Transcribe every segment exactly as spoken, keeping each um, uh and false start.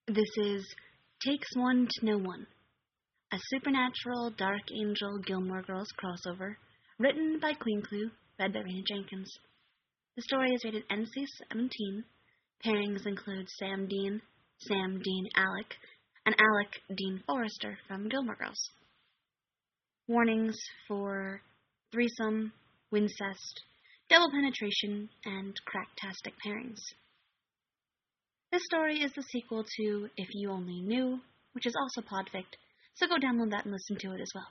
This is Takes One to Know One, a supernatural Dark Angel Gilmore Girls crossover, written by Queen Clue, read by Raina Jenkins. The story is rated N C seventeen. Pairings include Sam Dean, Sam Dean Alec, and Alec Dean Forrester from Gilmore Girls. Warnings for threesome, wincest, double penetration, and cracktastic pairings. This story is the sequel to If You Only Knew, which is also Podfic, so go download that and listen to it as well.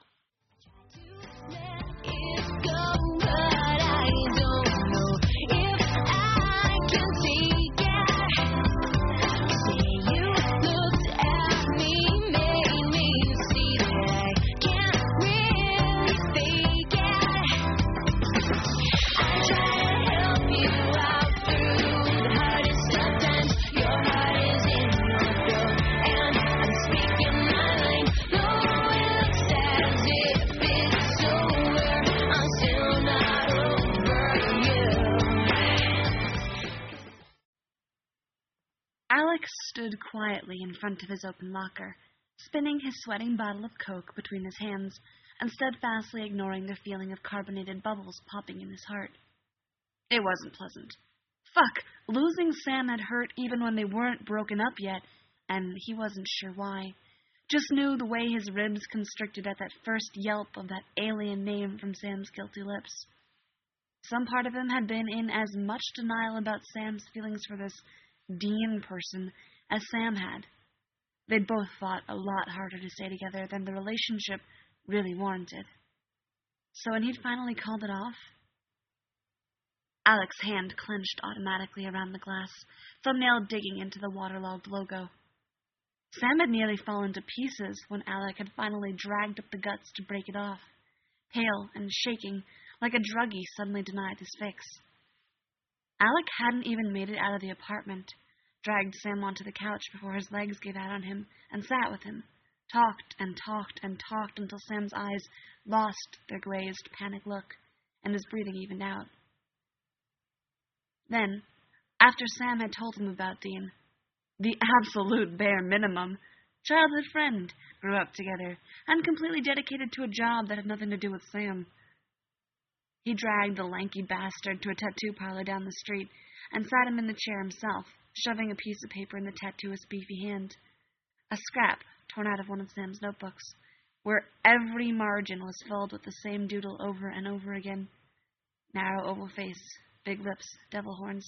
Alex stood quietly in front of his open locker, spinning his sweating bottle of Coke between his hands and steadfastly ignoring the feeling of carbonated bubbles popping in his heart. It wasn't pleasant. Fuck, losing Sam had hurt even when they weren't broken up yet, and he wasn't sure why. Just knew the way his ribs constricted at that first yelp of that alien name from Sam's guilty lips. Some part of him had been in as much denial about Sam's feelings for this Dean person as Sam had. They'd both fought a lot harder to stay together than the relationship really warranted. So when he'd finally called it off, Alec's hand clenched automatically around the glass, thumbnail digging into the waterlogged logo. Sam had nearly fallen to pieces when Alec had finally dragged up the guts to break it off, pale and shaking like a druggie suddenly denied his fix. Alec hadn't even made it out of the apartment, dragged Sam onto the couch before his legs gave out on him, and sat with him, talked and talked and talked until Sam's eyes lost their glazed, panic look, and his breathing evened out. Then, after Sam had told him about Dean, the absolute bare minimum, childhood friend, grew up together, and completely dedicated to a job that had nothing to do with Sam, he dragged the lanky bastard to a tattoo parlor down the street and sat him in the chair himself, shoving a piece of paper in the tattooist's beefy hand. A scrap torn out of one of Sam's notebooks, where every margin was filled with the same doodle over and over again. Narrow oval face, big lips, devil horns.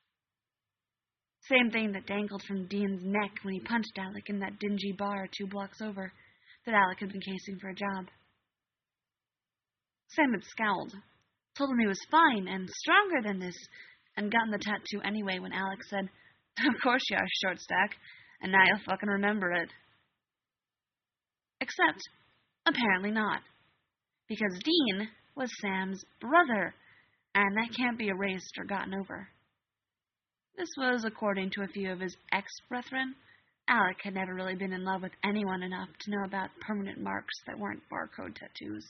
Same thing that dangled from Dean's neck when he punched Alec in that dingy bar two blocks over that Alec had been casing for a job. Sam had scowled, told him he was fine and stronger than this, and gotten the tattoo anyway when Alec said, "Of course you are, short stack, and now you'll fucking remember it." Except, apparently not, because Dean was Sam's brother, and that can't be erased or gotten over. This was according to a few of his ex-brethren. Alec had never really been in love with anyone enough to know about permanent marks that weren't barcode tattoos.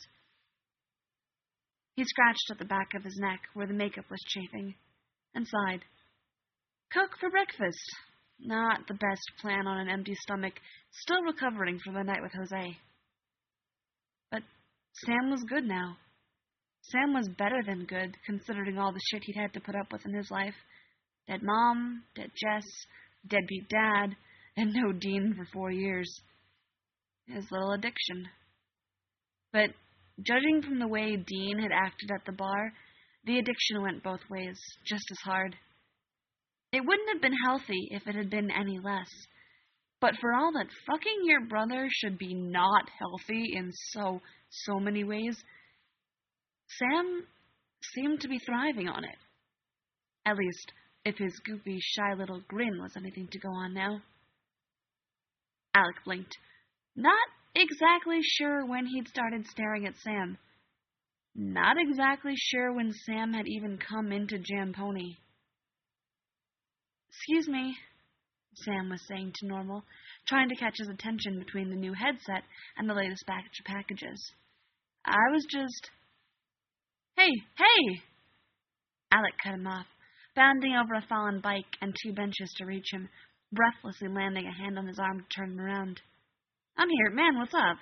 He scratched at the back of his neck where the makeup was chafing, and sighed. Coke for breakfast. Not the best plan on an empty stomach, still recovering from the night with Jose. But Sam was good now. Sam was better than good, considering all the shit he'd had to put up with in his life. Dead mom, dead Jess, deadbeat dad, and no Dean for four years. His little addiction. But judging from the way Dean had acted at the bar, the addiction went both ways, just as hard. It wouldn't have been healthy if it had been any less. But for all that fucking your brother should be not healthy in so, so many ways, Sam seemed to be thriving on it. At least, if his goofy, shy little grin was anything to go on now. Alec blinked, not exactly sure when he'd started staring at Sam. Not exactly sure when Sam had even come into Jamponi. "Excuse me," Sam was saying to Normal, trying to catch his attention between the new headset and the latest batch of packages. "I was just..." "Hey, hey!" Alec cut him off, bounding over a fallen bike and two benches to reach him, breathlessly landing a hand on his arm to turn him around. I'm here. Man, what's up?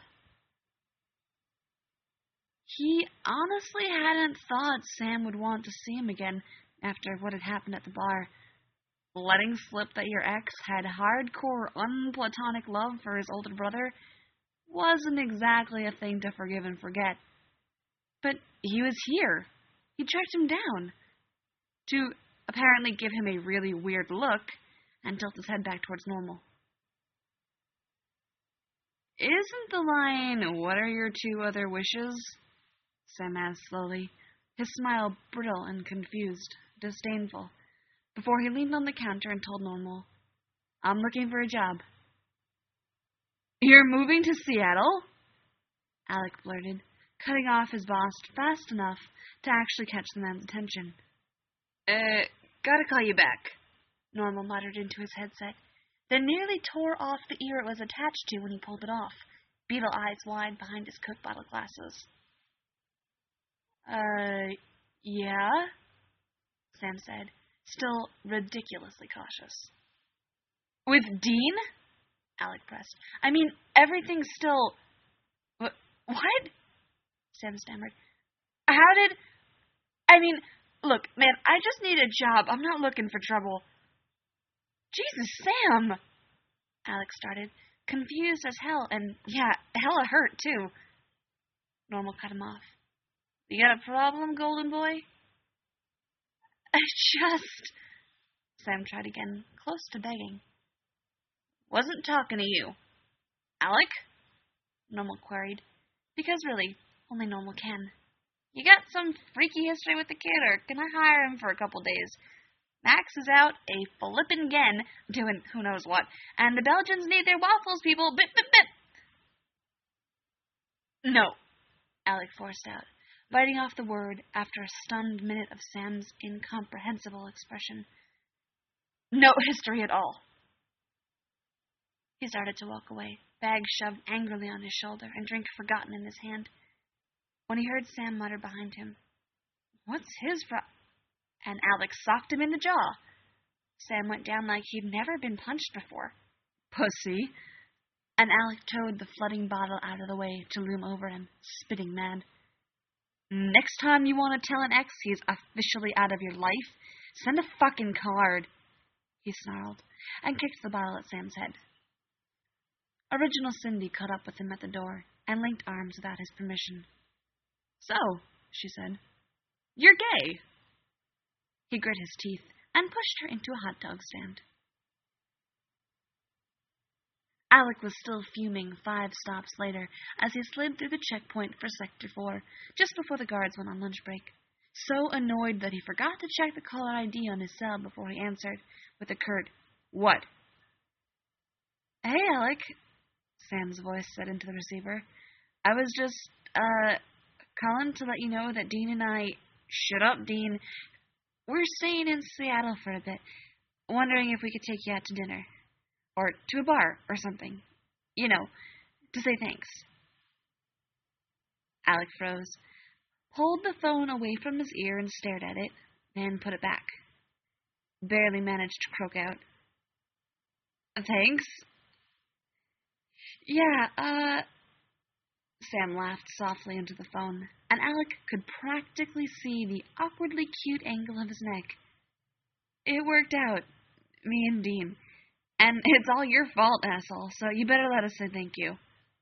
He honestly hadn't thought Sam would want to see him again after what had happened at the bar. Letting slip that your ex had hardcore, unplatonic love for his older brother wasn't exactly a thing to forgive and forget. But he was here. He tracked him down to apparently give him a really weird look and tilt his head back towards normal. Isn't the line, "What are your two other wishes?" Sam asked slowly, his smile brittle and confused, disdainful, before he leaned on the counter and told Normal, "I'm looking for a job." "You're moving to Seattle?" Alec blurted, cutting off his boss fast enough to actually catch the man's attention. Uh, gotta call you back," Normal muttered into his headset, then nearly tore off the ear it was attached to when he pulled it off, beetle eyes wide behind his Coke bottle glasses. Uh, yeah? Sam said, still ridiculously cautious. "With Dean?" Alec pressed. "I mean, everything's still... What? Sam stammered. "How did... I mean, look, man, I just need a job. I'm not looking for trouble." "Jesus, Sam!" Alec started, confused as hell, and, yeah, hella hurt, too. Normal cut him off. "You got a problem, golden boy?" I just... Sam tried again, close to begging. "Wasn't talking to you." "Alec?" Normal queried, because really, only Normal can. "You got some freaky history with the kid, or can I hire him for a couple days? Max is out a flippin' gen, doing who knows what, and the Belgians need their waffles, people. Bip, bip, bip." "No," Alec forced out, biting off the word after a stunned minute of Sam's incomprehensible expression. "No history at all." He started to walk away, bag shoved angrily on his shoulder and drink forgotten in his hand, when he heard Sam mutter behind him, "What's his pro—" And Alec socked him in the jaw. Sam went down like he'd never been punched before. "Pussy." And Alec towed the flooding bottle out of the way to loom over him, spitting mad. "Next time you want to tell an ex he's officially out of your life, send a fucking card," he snarled, and kicked the bottle at Sam's head. Original Cindy caught up with him at the door and linked arms without his permission. "So," she said, "you're gay." He grit his teeth and pushed her into a hot dog stand. Alec was still fuming five stops later as he slid through the checkpoint for Sector four, just before the guards went on lunch break, so annoyed that he forgot to check the caller I D on his cell before he answered, with a curt, "What?" "Hey, Alec," Sam's voice said into the receiver. "I was just, uh, calling to let you know that Dean and I..." "Shut up, Dean. We're staying in Seattle for a bit. Wondering if we could take you out to dinner. Or to a bar or something. You know, to say thanks." Alec froze, pulled the phone away from his ear and stared at it, then put it back. Barely managed to croak out, "Thanks?" "Yeah, uh..." Sam laughed softly into the phone, and Alec could practically see the awkwardly cute angle of his neck. "It worked out. Me and Dean. And it's all your fault, asshole, so you better let us say thank you."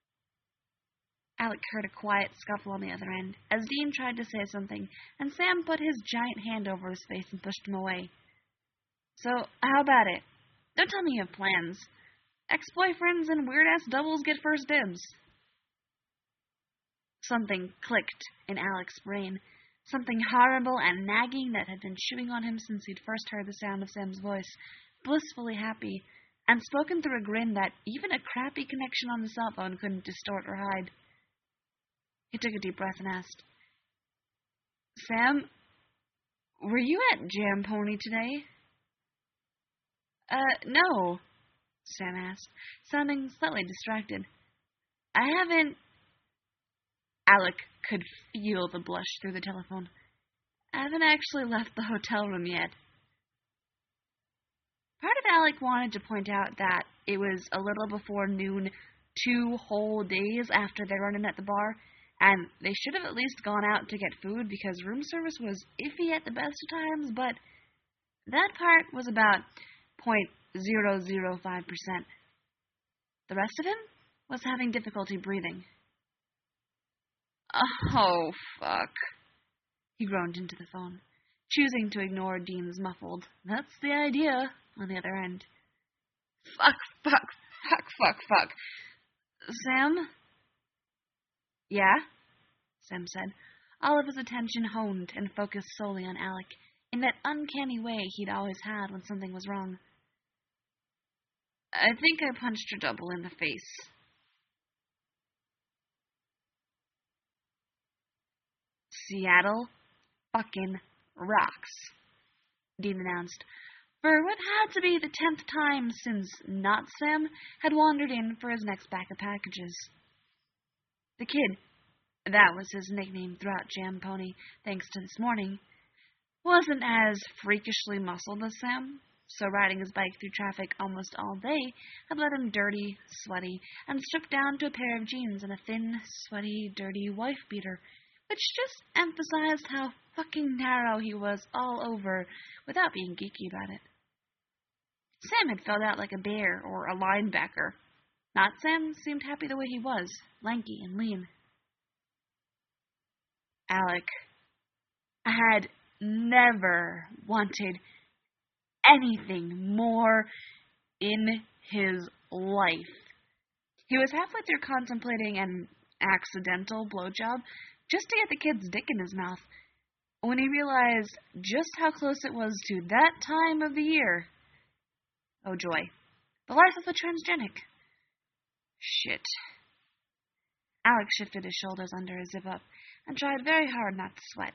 Alec heard a quiet scuffle on the other end, as Dean tried to say something, and Sam put his giant hand over his face and pushed him away. "So, how about it? Don't tell me you have plans. Ex-boyfriends and weird-ass doubles get first dibs." Something clicked in Alec's brain, something horrible and nagging that had been chewing on him since he'd first heard the sound of Sam's voice, blissfully happy, and spoken through a grin that even a crappy connection on the cell phone couldn't distort or hide. He took a deep breath and asked, "Sam, were you at Jam Pony today?" Uh, no," Sam asked, sounding slightly distracted. "I haven't..." Alec could feel the blush through the telephone. "I haven't actually left the hotel room yet." Part of Alec wanted to point out that it was a little before noon, two whole days after their run-in at the bar, and they should have at least gone out to get food because room service was iffy at the best of times, but that part was about zero point zero zero five percent. The rest of him was having difficulty breathing. Oh, fuck, he groaned into the phone, choosing to ignore Dean's muffled, "That's the idea," on the other end. Fuck, fuck, fuck, fuck, fuck. Sam? Yeah? Sam said, all of his attention honed and focused solely on Alec, in that uncanny way he'd always had when something was wrong. I think I punched her double in the face. Seattle fucking rocks, Dean announced, for what had to be the tenth time since not Sam had wandered in for his next pack of packages. The kid, that was his nickname throughout Jam Pony, thanks to this morning, wasn't as freakishly muscled as Sam, so riding his bike through traffic almost all day had left him dirty, sweaty, and stripped down to a pair of jeans and a thin, sweaty, dirty wife-beater, which just emphasized how fucking narrow he was all over without being geeky about it. Sam had filled out like a bear or a linebacker. Not Sam seemed happy the way he was, lanky and lean. Alec had never wanted anything more in his life. He was halfway through contemplating an accidental blowjob just to get the kid's dick in his mouth when he realized just how close it was to that time of the year. Oh joy, the life of a transgenic. Shit. Alec shifted his shoulders under his zip-up and tried very hard not to sweat.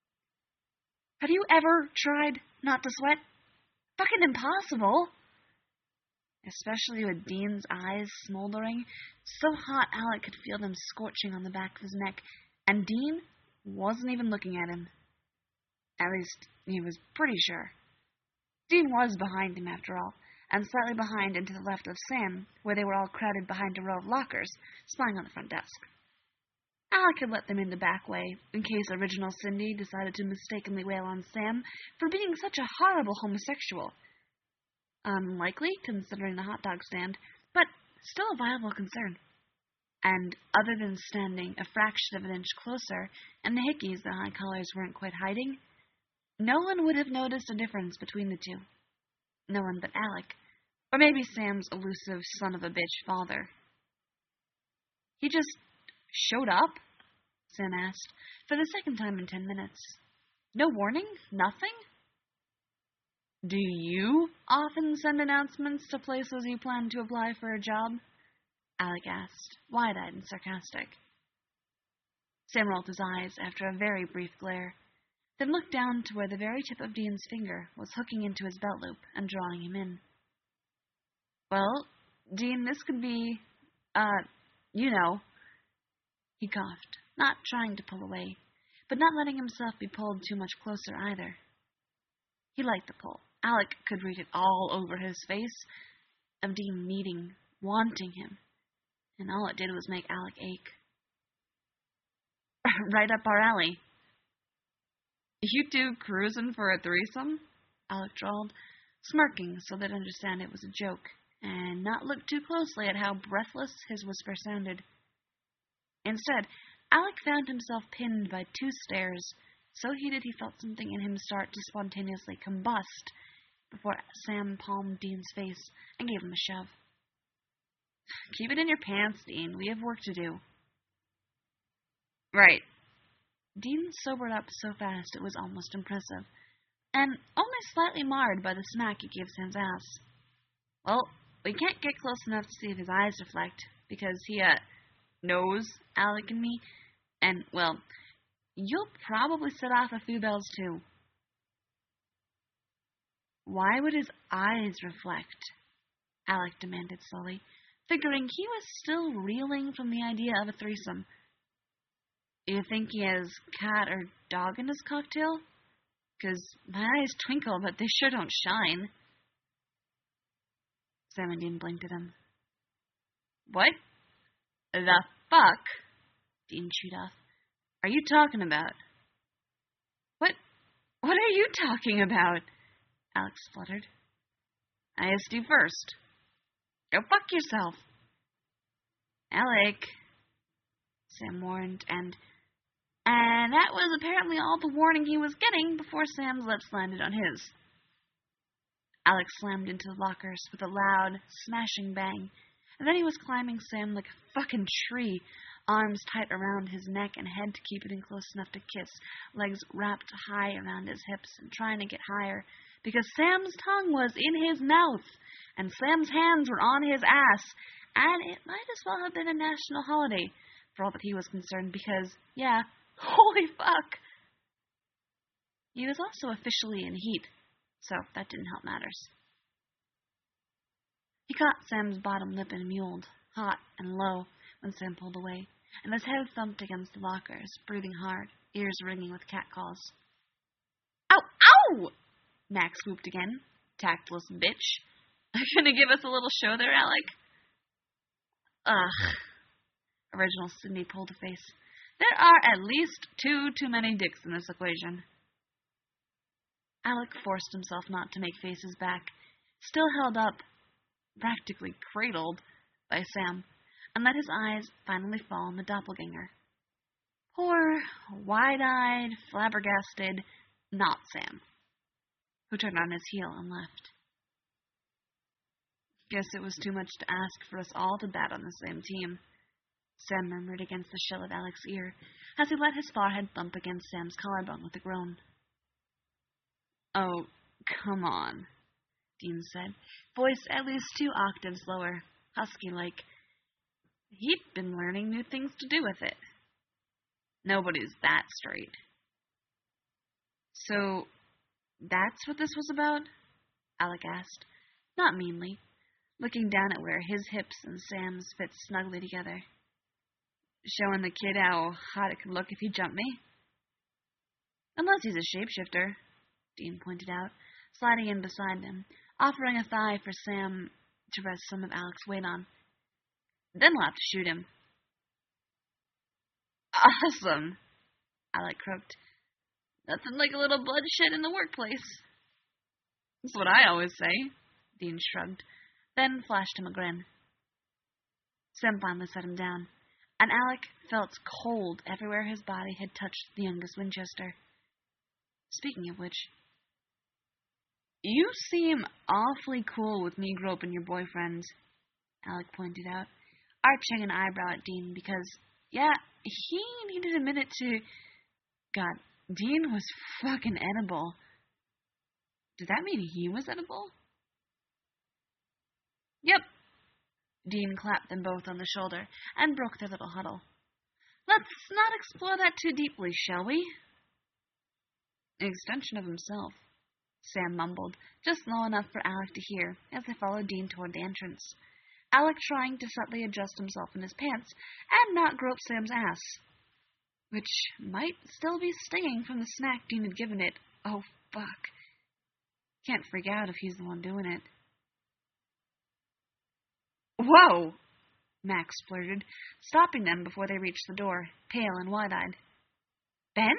Have you ever tried not to sweat? Fucking impossible. Especially with Dean's eyes smoldering, so hot Alec could feel them scorching on the back of his neck, and Dean wasn't even looking at him. At least, he was pretty sure. Dean was behind him, after all, and slightly behind and to the left of Sam, where they were all crowded behind a row of lockers, spying on the front desk. Alec had let them in the back way, in case Original Cindy decided to mistakenly wail on Sam for being such a horrible homosexual. Unlikely, considering the hot dog stand, but still a viable concern. And other than standing a fraction of an inch closer, and the hickeys the high collars weren't quite hiding, no one would have noticed a difference between the two. No one but Alec, or maybe Sam's elusive son-of-a-bitch father. He just showed up? Sam asked, for the second time in ten minutes. No warning? Nothing? Do you often send announcements to places you plan to apply for a job? Alec asked, wide-eyed and sarcastic. Sam rolled his eyes after a very brief glare, then looked down to where the very tip of Dean's finger was hooking into his belt loop and drawing him in. Well, Dean, this could be, uh, you know. He coughed, not trying to pull away, but not letting himself be pulled too much closer either. He liked the pull. Alec could read it all over his face, of Dean needing, wanting him, and all it did was make Alec ache. Right up our alley. You two cruising for a threesome? Alec drawled, smirking so they'd understand it was a joke, and not look too closely at how breathless his whisper sounded. Instead, Alec found himself pinned by two stares, so heated he felt something in him start to spontaneously combust before Sam palmed Dean's face and gave him a shove. Keep it in your pants, Dean. We have work to do. Right. Dean sobered up so fast it was almost impressive, and only slightly marred by the smack he gave Sam's ass. Well, we can't get close enough to see if his eyes reflect, because he, uh, knows Alec and me, and, well, you'll probably set off a few bells, too. Why would his eyes reflect? Alec demanded slowly, figuring he was still reeling from the idea of a threesome. You think he has cat or dog in his cocktail? 'Cause my eyes twinkle, but they sure don't shine. Sam and Dean blinked at him. What the fuck, Dean chewed off, are you talking about? What, what are you talking about? Alex fluttered. I asked you first. Go fuck yourself. Alec, Sam warned, and and that was apparently all the warning he was getting before Sam's lips landed on his. Alex slammed into the lockers with a loud, smashing bang, and then he was climbing Sam like a fucking tree, arms tight around his neck and head to keep it in close enough to kiss, legs wrapped high around his hips and trying to get higher, because Sam's tongue was in his mouth, and Sam's hands were on his ass, and it might as well have been a national holiday, for all that he was concerned, because, yeah, holy fuck! He was also officially in heat, so that didn't help matters. He caught Sam's bottom lip and mewled, hot and low, when Sam pulled away, and his head thumped against the lockers, breathing hard, ears ringing with catcalls. Ow! Ow! Max whooped again. Tactless bitch. Gonna give us a little show there, Alec? Ugh. Original Sydney pulled a face. There are at least two too many dicks in this equation. Alec forced himself not to make faces back, still held up, practically cradled, by Sam, and let his eyes finally fall on the doppelganger. Poor, wide-eyed, flabbergasted, not Sam, who turned on his heel and left. Guess it was too much to ask for us all to bat on the same team, Sam murmured against the shell of Alec's ear, as he let his forehead thump against Sam's collarbone with a groan. Oh, come on, Dean said, voice at least two octaves lower, husky-like. He'd been learning new things to do with it. Nobody's that straight. So, that's what this was about? Alec asked, not meanly, looking down at where his hips and Sam's fit snugly together. Showing the kid how hot it could look if he jumped me? Unless he's a shapeshifter, Dean pointed out, sliding in beside them, offering a thigh for Sam to rest some of Alec's weight on. Then we'll have to shoot him. Awesome, Alec croaked. Nothing like a little bloodshed in the workplace. That's what I always say, Dean shrugged, then flashed him a grin. Sam finally set him down, and Alec felt cold everywhere his body had touched the youngest Winchester. Speaking of which, you seem awfully cool with me groping your boyfriend, Alec pointed out, arching an eyebrow at Dean because, yeah, he needed a minute to... God, Dean was fucking edible. Did that mean he was edible? Yep. Dean clapped them both on the shoulder and broke their little huddle. Let's not explore that too deeply, shall we? An extension of himself, Sam mumbled, just low enough for Alec to hear as they followed Dean toward the entrance. Alec trying to subtly adjust himself in his pants and not grope Sam's ass, which might still be stinging from the smack Dean had given it. Oh, fuck. Can't freak out if he's the one doing it. Whoa! Max blurted, stopping them before they reached the door, pale and wide-eyed. Ben?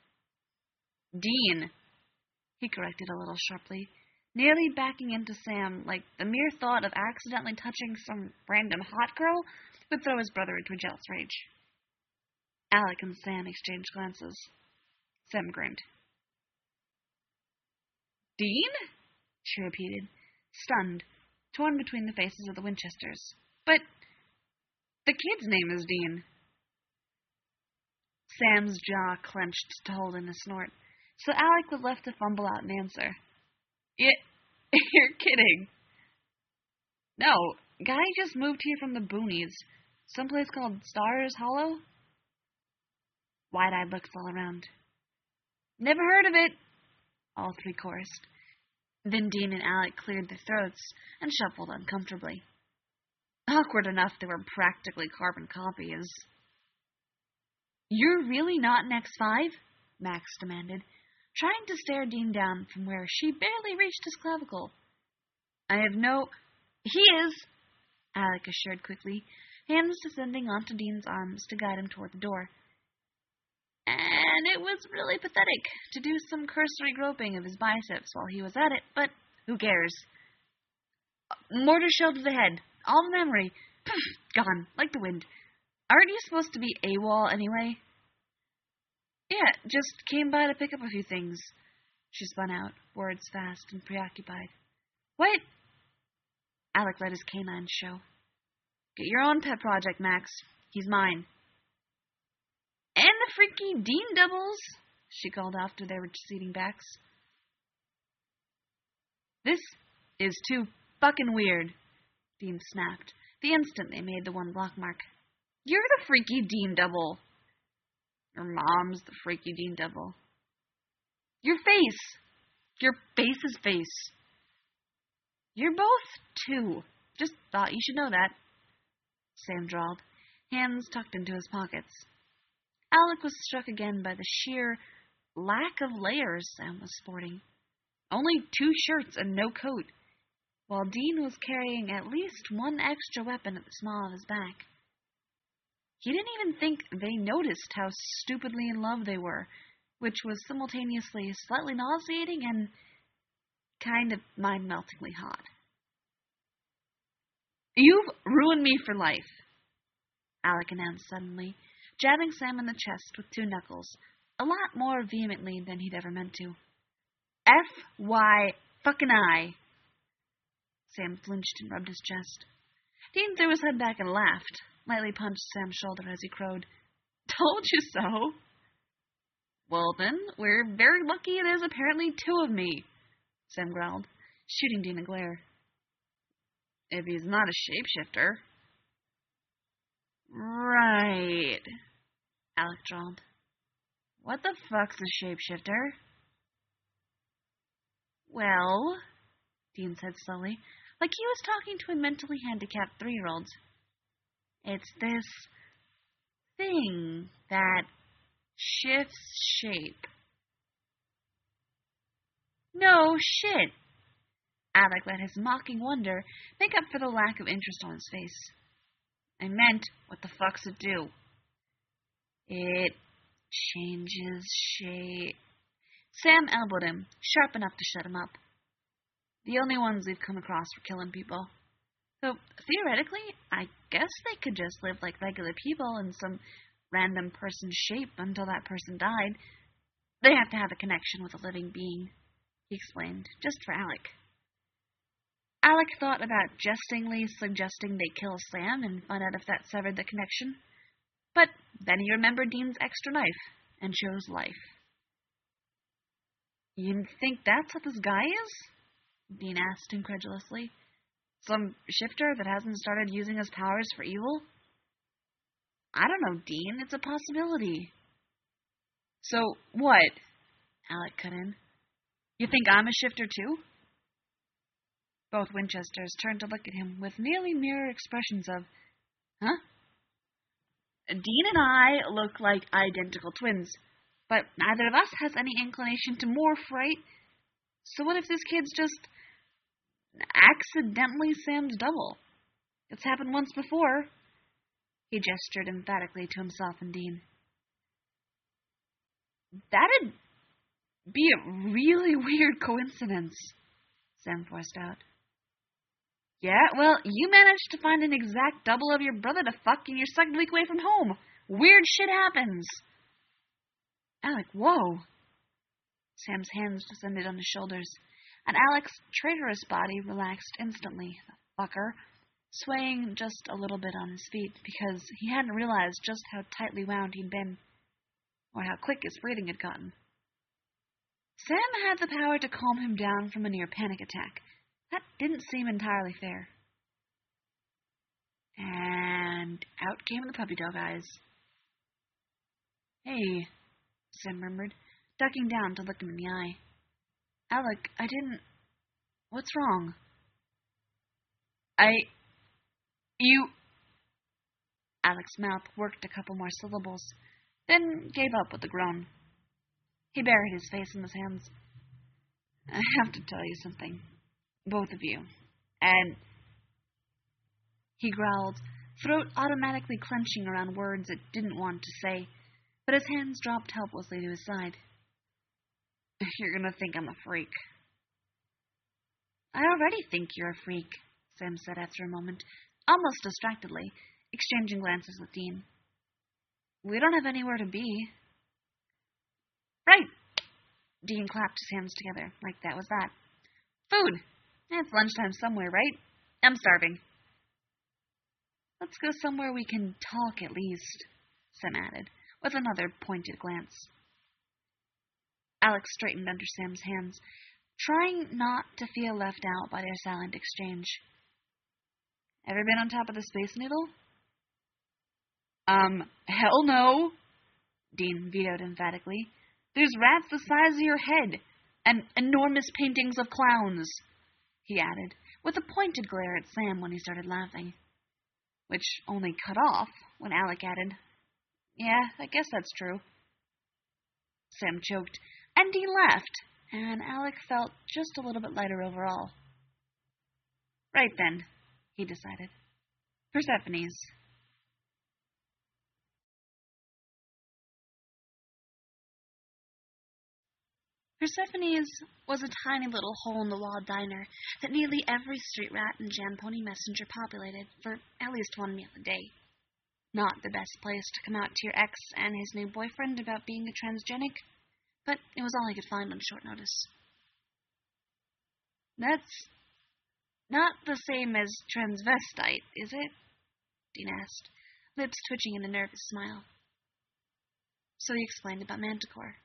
Dean, he corrected a little sharply, nearly backing into Sam like the mere thought of accidentally touching some random hot girl would throw his brother into a jealous rage. Alec and Sam exchanged glances. Sam grinned. Dean? She repeated, stunned, torn between the faces of the Winchesters. But the kid's name is Dean. Sam's jaw clenched to hold in a snort, so Alec was left to fumble out an answer. Yeah, you're kidding. No, guy just moved here from the boonies, someplace called Stars Hollow. Wide-eyed looks all around. Never heard of it, all three chorused. Then Dean and Alec cleared their throats and shuffled uncomfortably. Awkward enough they were practically carbon copies. You're really not an X five? Max demanded, trying to stare Dean down from where she barely reached his clavicle. I have no... He is, Alec assured quickly, hands descending onto Dean's arms to guide him toward the door. And it was really pathetic to do some cursory groping of his biceps while he was at it, but who cares? Mortar shell to the head. All the memory. Poof, gone, like the wind. Aren't you supposed to be AWOL anyway? Yeah, just came by to pick up a few things. She spun out, words fast and preoccupied. What? Alec let his canine show. Get your own pet project, Max. He's mine. And the freaky Dean doubles, she called after their receding backs. This is too fucking weird, Dean snapped, the instant they made the one block mark. You're the freaky Dean double. Your mom's the freaky Dean double. Your face. Your face's face. You're both two. Just thought you should know that, Sam drawled, hands tucked into his pockets. Alec was struck again by the sheer lack of layers Sam was sporting. Only two shirts and no coat, while Dean was carrying at least one extra weapon at the small of his back. He didn't even think they noticed how stupidly in love they were, which was simultaneously slightly nauseating and kind of mind-meltingly hot. You've ruined me for life, Alec announced suddenly, jabbing Sam in the chest with two knuckles, a lot more vehemently than he'd ever meant to. F Y fucking I. Sam flinched and rubbed his chest. Dean threw his head back and laughed, lightly punched Sam's shoulder as he crowed. Told you so. Well then, we're very lucky there's apparently two of me, Sam growled, shooting Dean a glare. If he's not a shapeshifter. Right, Alec drawled. What the fuck's a shapeshifter? Well, Dean said slowly, like he was talking to a mentally handicapped three-year-old. It's this thing that shifts shape. No shit. Alec let his mocking wonder make up for the lack of interest on his face. I meant, what the fuck's it do? It changes shape. Sam elbowed him, sharp enough to shut him up. The only ones we've come across for killing people. So, theoretically, I guess they could just live like regular people in some random person's shape until that person died. They have to have a connection with a living being, he explained, just for Alec. Alec thought about jestingly suggesting they kill Sam and find out if that severed the connection. But then he remembered Dean's extra knife and chose life. You think that's what this guy is? Dean asked incredulously. Some shifter that hasn't started using his powers for evil? I don't know, Dean. It's a possibility. So, what? Alec cut in. You think I'm a shifter too? Both Winchesters turned to look at him with nearly mirror expressions of, huh? Dean and I look like identical twins, but neither of us has any inclination to morph, right? So what if this kid's just accidentally Sam's double? It's happened once before. He gestured emphatically to himself and Dean. That'd be a really weird coincidence, Sam forced out. Yeah, well, you managed to find an exact double of your brother to fuck in your second week away from home. Weird shit happens. Alec, whoa. Sam's hands descended on his shoulders, and Alec's traitorous body relaxed instantly, the fucker, swaying just a little bit on his feet because he hadn't realized just how tightly wound he'd been, or how quick his breathing had gotten. Sam had the power to calm him down from a near panic attack. That didn't seem entirely fair. And out came the puppy dog eyes. Hey, Sam murmured, ducking down to look him in the eye. Alec, I didn't... What's wrong? I... You... Alec's mouth worked a couple more syllables, then gave up with a groan. He buried his face in his hands. I have to tell you something. Both of you. And he growled, throat automatically clenching around words it didn't want to say, but his hands dropped helplessly to his side. You're gonna think I'm a freak. I already think you're a freak, Sam said after a moment, almost distractedly, exchanging glances with Dean. We don't have anywhere to be. Right. Dean clapped his hands together, like that was that. Food. It's lunchtime somewhere, right? I'm starving. Let's go somewhere we can talk at least, Sam added, with another pointed glance. Alex straightened under Sam's hands, trying not to feel left out by their silent exchange. Ever been on top of the Space Needle? Um, hell no, Dean vetoed emphatically. There's rats the size of your head, and enormous paintings of clowns, he added, with a pointed glare at Sam when he started laughing, which only cut off when Alec added, Yeah, I guess that's true. Sam choked, and Dean laughed, and Alec felt just a little bit lighter overall. Right then, he decided. Persephone's. Persephone's was a tiny little hole-in-the-wall diner that nearly every street rat and jam pony messenger populated for at least one meal a day. Not the best place to come out to your ex and his new boyfriend about being a transgenic, but it was all he could find on short notice. That's not the same as transvestite, is it? Dean asked, lips twitching in a nervous smile. So he explained about Manticore.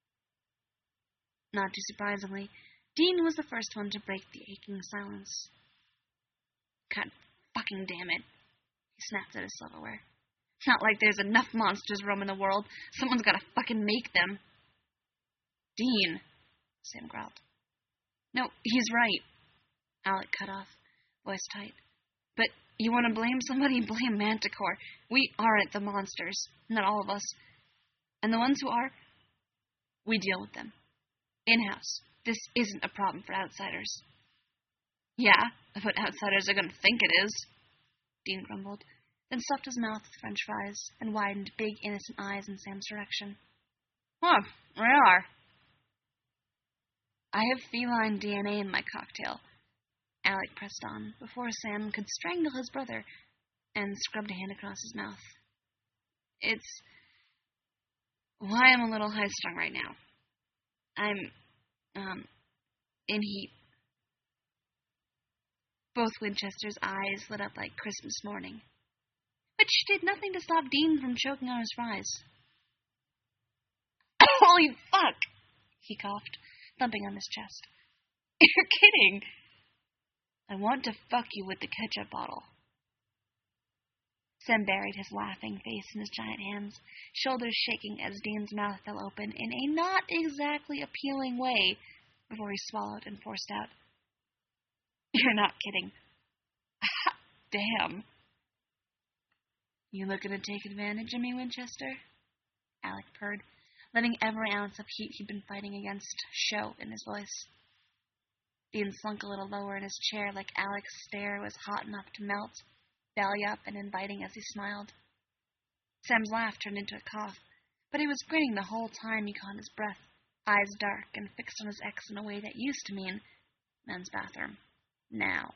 Not too surprisingly, Dean was the first one to break the aching silence. God fucking damn it, he snapped at his silverware. Not like there's enough monsters roaming the world. Someone's gotta fucking make them. Dean, Sam growled. No, he's right, Alec cut off, voice tight. But you want to blame somebody? Blame Manticore. We aren't the monsters, not all of us. And the ones who are, we deal with them. In-house. This isn't a problem for outsiders. Yeah, but outsiders are going to think it is, Dean grumbled, then stuffed his mouth with french fries and widened big, innocent eyes in Sam's direction. Huh, they are. I have feline D N A in my cocktail, Alec pressed on, before Sam could strangle his brother, and scrubbed a hand across his mouth. It's why I'm a little high-strung right now. I'm, um, in heat. Both Winchester's eyes lit up like Christmas morning, which did nothing to stop Dean from choking on his fries. Holy fuck! He coughed, thumping on his chest. You're kidding! I want to fuck you with the ketchup bottle. Sam buried his laughing face in his giant hands, shoulders shaking as Dean's mouth fell open in a not exactly appealing way before he swallowed and forced out, You're not kidding. Damn. You looking to take advantage of me, Winchester? Alec purred, letting every ounce of heat he'd been fighting against show in his voice. Dean slunk a little lower in his chair like Alec's stare was hot enough to melt, belly up and inviting as he smiled. Sam's laugh turned into a cough, but he was grinning the whole time he caught his breath, eyes dark and fixed on his ex in a way that used to mean men's bathroom. Now.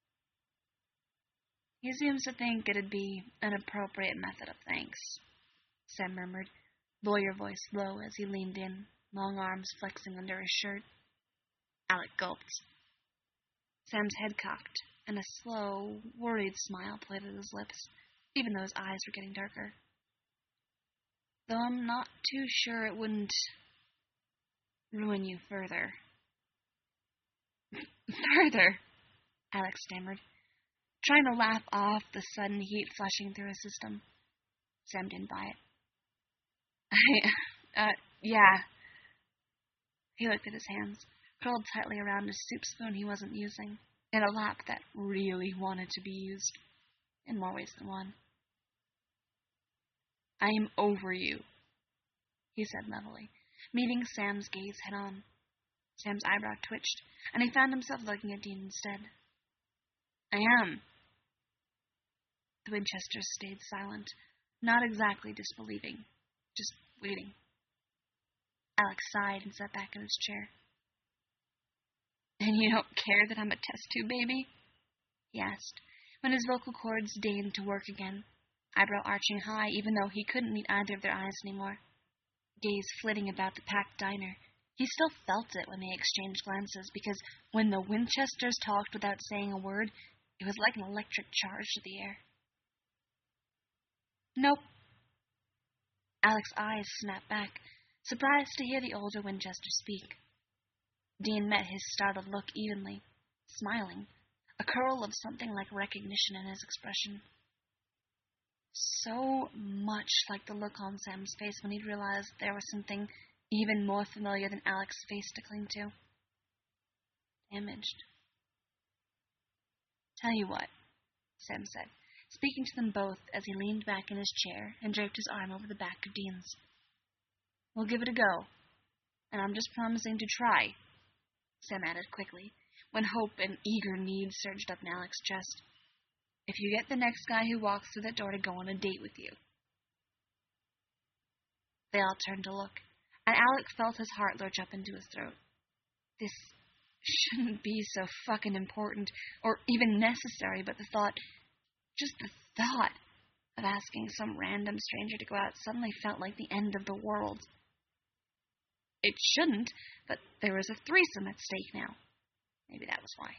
He seems to think it'd be an appropriate method of thanks, Sam murmured, lawyer voice low as he leaned in, long arms flexing under his shirt. Alec gulped. Sam's head cocked, and a slow, worried smile played at his lips, even though his eyes were getting darker. Though I'm not too sure it wouldn't ruin you further. Further, Alex stammered, trying to laugh off the sudden heat flushing through his system. Sam didn't buy it. I, uh, yeah. He looked at his hands, curled tightly around a soup spoon he wasn't using, in a lap that really wanted to be used, in more ways than one. I am over you, he said levelly, meeting Sam's gaze head-on. Sam's eyebrow twitched, and he found himself looking at Dean instead. I am. The Winchesters stayed silent, not exactly disbelieving, just waiting. Alex sighed and sat back in his chair. "And you don't care that I'm a test tube baby?" he asked, when his vocal cords deigned to work again, eyebrow arching high even though he couldn't meet either of their eyes anymore. Gaze flitting about the packed diner. He still felt it when they exchanged glances, because when the Winchesters talked without saying a word, it was like an electric charge to the air. "Nope." Alex's eyes snapped back, surprised to hear the older Winchester speak. Dean met his startled look evenly, smiling, a curl of something like recognition in his expression. So much like the look on Sam's face when he'd realized there was something even more familiar than Alex's face to cling to. Damaged. "Tell you what," Sam said, speaking to them both as he leaned back in his chair and draped his arm over the back of Dean's. "We'll give it a go, and I'm just promising to try," Sam added quickly, when hope and eager need surged up in Alex's chest. "If you get the next guy who walks through that door to go on a date with you." They all turned to look, and Alec felt his heart lurch up into his throat. This shouldn't be so fucking important, or even necessary, but the thought, just the thought, of asking some random stranger to go out suddenly felt like the end of the world. It shouldn't, but there was a threesome at stake now. Maybe that was why.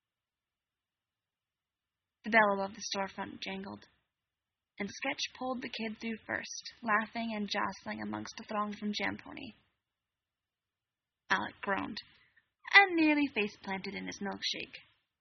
The bell above the storefront jangled, and Sketch pulled the kid through first, laughing and jostling amongst the throng from Jampony. Alec groaned, and nearly face-planted in his milkshake.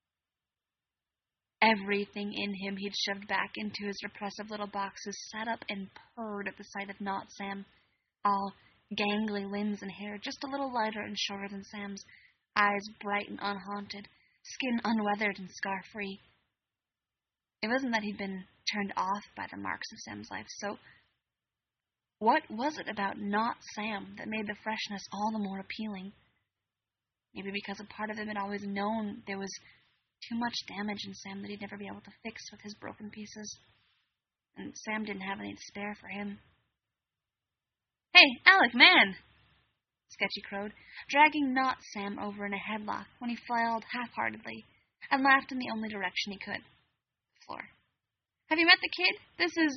Everything in him he'd shoved back into his repressive little boxes sat up and purred at the sight of not Sam, all gangly limbs and hair just a little lighter and shorter than Sam's, eyes bright and unhaunted, skin unweathered and scar-free. It wasn't that he'd been turned off by the marks of Sam's life, so what was it about not Sam that made the freshness all the more appealing? Maybe because a part of him had always known there was too much damage in Sam that he'd never be able to fix with his broken pieces, and Sam didn't have any to spare for him. "Hey, Alec, man!" Sketchy crowed, dragging not Sam over in a headlock when he flailed half-heartedly and laughed in the only direction he could. The floor. "Have you met the kid? This is...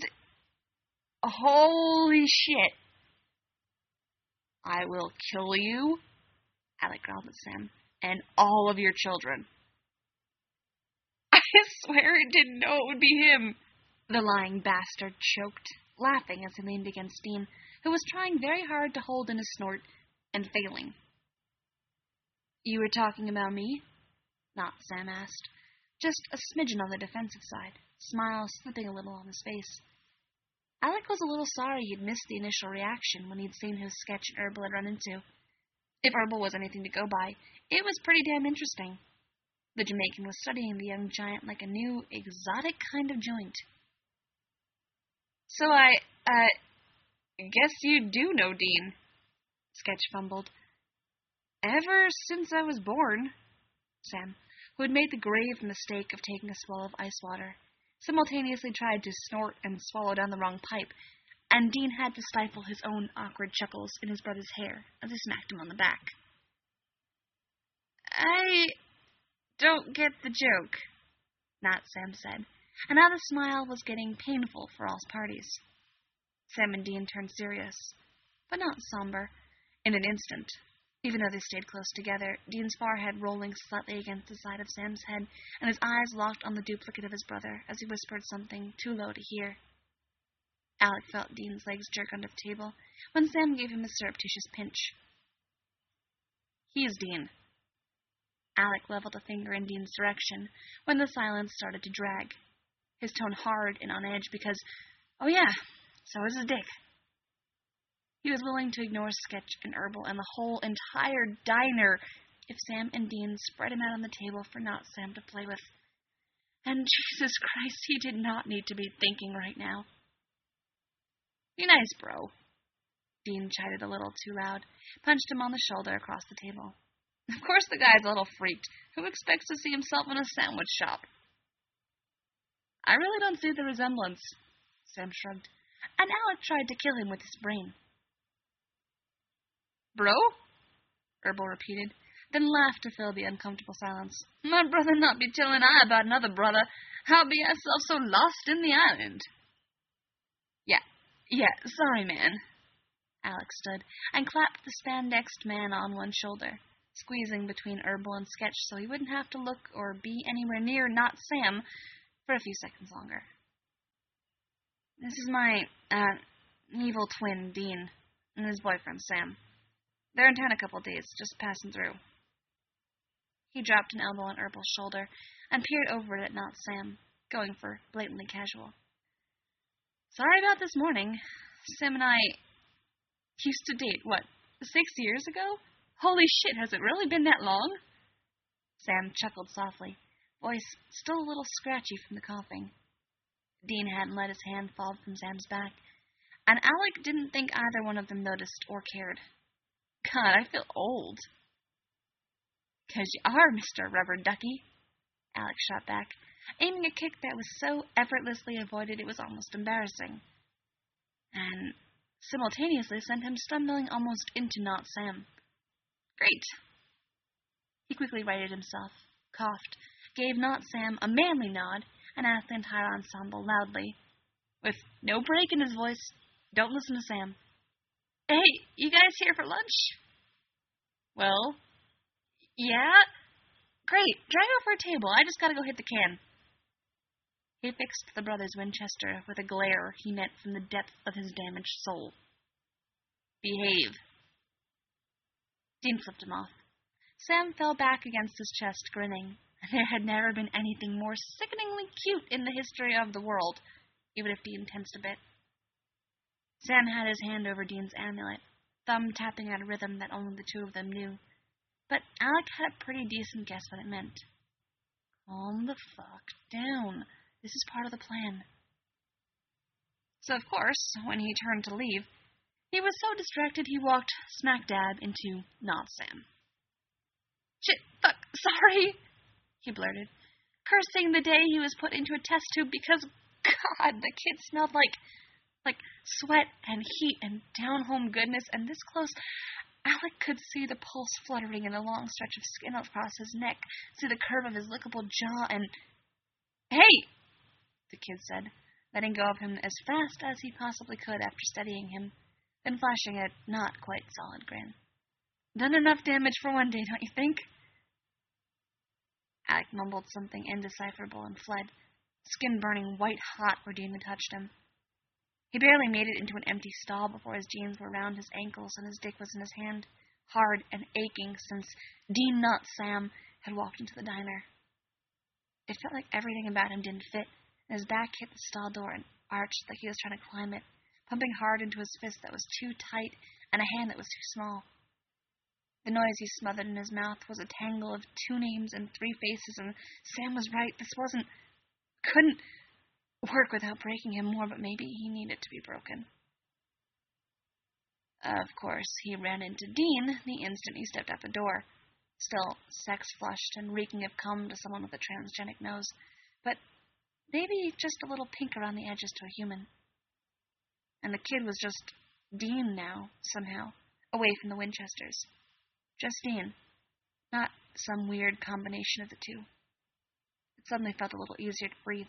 holy shit!" "I will kill you," Alec growled at Sam, "and all of your children." "I swear I didn't know it would be him," the lying bastard choked, laughing as he leaned against Dean, who was trying very hard to hold in a snort, and failing. "You were talking about me?" Not Sam asked, just a smidgen on the defensive side, smile slipping a little on his face. Alec was a little sorry he'd missed the initial reaction when he'd seen who Sketch and Herbal had run into. If Herbal was anything to go by, it was pretty damn interesting. The Jamaican was studying the young giant like a new, exotic kind of joint. "So I, uh, guess you do know Dean," Sketch fumbled. "Ever since I was born," Sam, who had made the grave mistake of taking a swallow of ice water, simultaneously tried to snort and swallow down the wrong pipe, and Dean had to stifle his own awkward chuckles in his brother's hair as he smacked him on the back. "I don't get the joke," Not Sam said, and now the smile was getting painful for all parties. Sam and Dean turned serious, but not somber, in an instant. Even though they stayed close together, Dean's forehead rolling slightly against the side of Sam's head, and his eyes locked on the duplicate of his brother as he whispered something too low to hear. Alec felt Dean's legs jerk under the table when Sam gave him a surreptitious pinch. "He's Dean." Alec leveled a finger in Dean's direction when the silence started to drag, his tone hard and on edge because, oh yeah, so is his dick. He was willing to ignore Sketch and Herbal and the whole entire diner if Sam and Dean spread him out on the table for not Sam to play with. And Jesus Christ, he did not need to be thinking right now. "Be nice, bro." Dean chided a little too loud, punched him on the shoulder across the table. Of course the guy's a little freaked. Who expects to see himself in a sandwich shop? I really don't see the resemblance, Sam shrugged. And Alec tried to kill him with his brain. Bro? Herbal repeated, then laughed to fill the uncomfortable silence. My brother not be telling I about another brother. How be yourself so lost in the island? Yeah, yeah, sorry, man. Alec stood and clapped the spandexed man on one shoulder, squeezing between Herbal and Sketch so he wouldn't have to look or be anywhere near not Sam for a few seconds longer. This is my, uh, evil twin, Dean, and his boyfriend, Sam. They're in town a couple days, just passing through. He dropped an elbow on Herbal's shoulder and peered over it at not Sam, going for blatantly casual. Sorry about this morning. Sam and I used to date, what, six years ago? Holy shit, has it really been that long? Sam chuckled softly, voice still a little scratchy from the coughing. Dean hadn't let his hand fall from Sam's back, and Alec didn't think either one of them noticed or cared. God, I feel old. 'Cause you are, Mister Rubber Ducky, Alec shot back, aiming a kick that was so effortlessly avoided it was almost embarrassing, and simultaneously sent him stumbling almost into not Sam. Great. He quickly righted himself, coughed, gave not Sam a manly nod, and asked the entire ensemble loudly, with no break in his voice, don't listen to Sam. Hey, you guys here for lunch? Well, yeah? Great, drag over a table, I just gotta go hit the can. He fixed the brother's Winchester with a glare he met from the depth of his damaged soul. Behave. Dean flipped him off. Sam fell back against his chest, grinning. There had never been anything more sickeningly cute in the history of the world, even if Dean tensed a bit. Sam had his hand over Dean's amulet, thumb tapping at a rhythm that only the two of them knew. But Alec had a pretty decent guess what it meant. Calm the fuck down. This is part of the plan. So, of course, when he turned to leave, he was so distracted he walked smack dab into not Sam. Shit, fuck, sorry, he blurted, cursing the day he was put into a test tube because, God, the kid smelled like, like sweat and heat and down-home goodness, and this close, Alec could see the pulse fluttering in a long stretch of skin across his neck, see the curve of his lickable jaw, and... Hey! The kid said, letting go of him as fast as he possibly could after studying him, then flashing a not quite solid grin. Done enough damage for one day, don't you think? Alec mumbled something indecipherable and fled, skin burning white-hot where Dean had touched him. He barely made it into an empty stall before his jeans were around his ankles and his dick was in his hand, hard and aching since Dean not Sam had walked into the diner. It felt like everything about him didn't fit, and his back hit the stall door and arched like he was trying to climb it, pumping hard into his fist that was too tight and a hand that was too small. The noise he smothered in his mouth was a tangle of two names and three faces, and Sam was right. This wasn't, couldn't work without breaking him more, but maybe he needed to be broken. Of course, he ran into Dean the instant he stepped out the door, still sex-flushed and reeking of cum to someone with a transgenic nose, but maybe just a little pink around the edges to a human. And the kid was just Dean now, somehow, away from the Winchesters. Just Dean, not some weird combination of the two. It suddenly felt a little easier to breathe.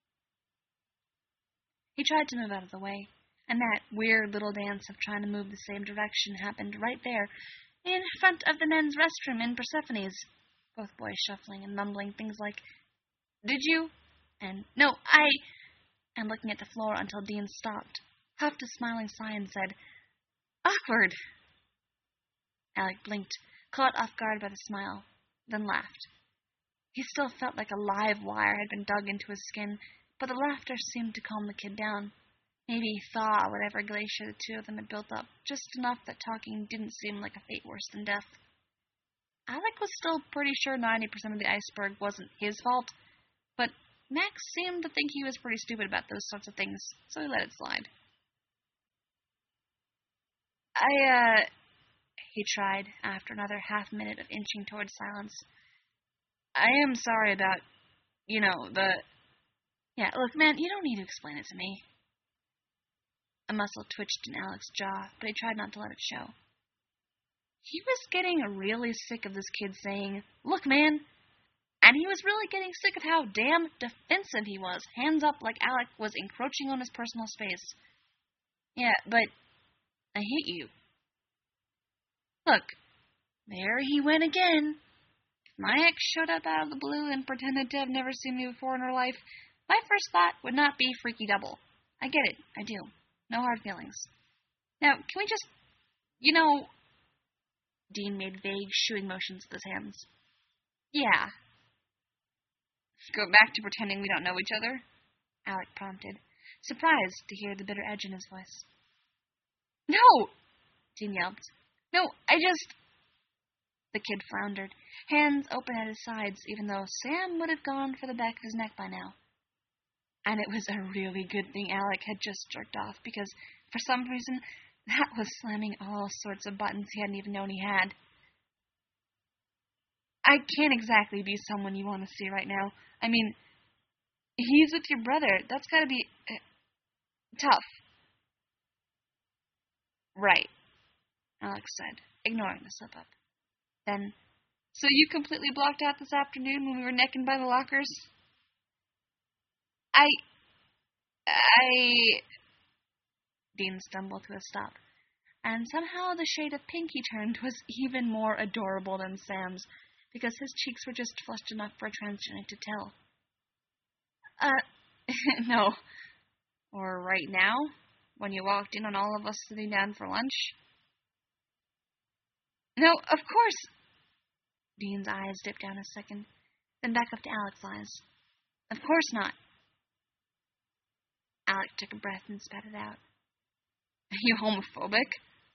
He tried to move out of the way, and that weird little dance of trying to move the same direction happened right there, in front of the men's restroom in Persephone's, both boys shuffling and mumbling things like, "Did you?" and "No, I," and looking at the floor until Dean stopped, huffed a smiling sigh and said, "Awkward." Alec blinked, caught off guard by the smile, then laughed. He still felt like a live wire had been dug into his skin, but the laughter seemed to calm the kid down, maybe thaw whatever glacier the two of them had built up, just enough that talking didn't seem like a fate worse than death. Alec was still pretty sure ninety percent of the iceberg wasn't his fault, but Max seemed to think he was pretty stupid about those sorts of things, so he let it slide. I, uh... he tried, after another half minute of inching toward silence. I am sorry about, you know, the... Yeah, look, man, you don't need to explain it to me. A muscle twitched in Alec's jaw, but he tried not to let it show. He was getting really sick of this kid saying, "Look, man," and he was really getting sick of how damn defensive he was, hands up like Alec was encroaching on his personal space. Yeah, but I hate you. Look, there he went again. If my ex showed up out of the blue and pretended to have never seen me before in her life, my first thought would not be freaky double. I get it, I do. No hard feelings. Now, can we just, you know... Dean made vague shooing motions with his hands. Yeah. Go back to pretending we don't know each other? Alec prompted, surprised to hear the bitter edge in his voice. No! Dean yelped. No, I just... The kid floundered, hands open at his sides, even though Sam would have gone for the back of his neck by now. And it was a really good thing Alec had just jerked off, because, for some reason, that was slamming all sorts of buttons he hadn't even known he had. I can't exactly be someone you want to see right now. I mean, he's with your brother. That's gotta be... Uh, tough. Right, Alex said, ignoring the slip-up. Then, so you completely blocked out this afternoon when we were necking by the lockers? I... I... Dean stumbled to a stop, and somehow the shade of pink he turned was even more adorable than Sam's, because his cheeks were just flushed enough for a transgenic to tell. Uh, no. Or right now, when you walked in on all of us sitting down for lunch? No, of course. Dean's eyes dipped down a second, then back up to Alec's eyes. Of course not. Alec took a breath and spat it out. Are you homophobic?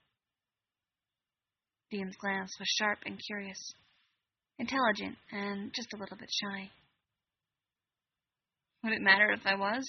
Dean's glance was sharp and curious, intelligent, and just a little bit shy. Would it matter if I was?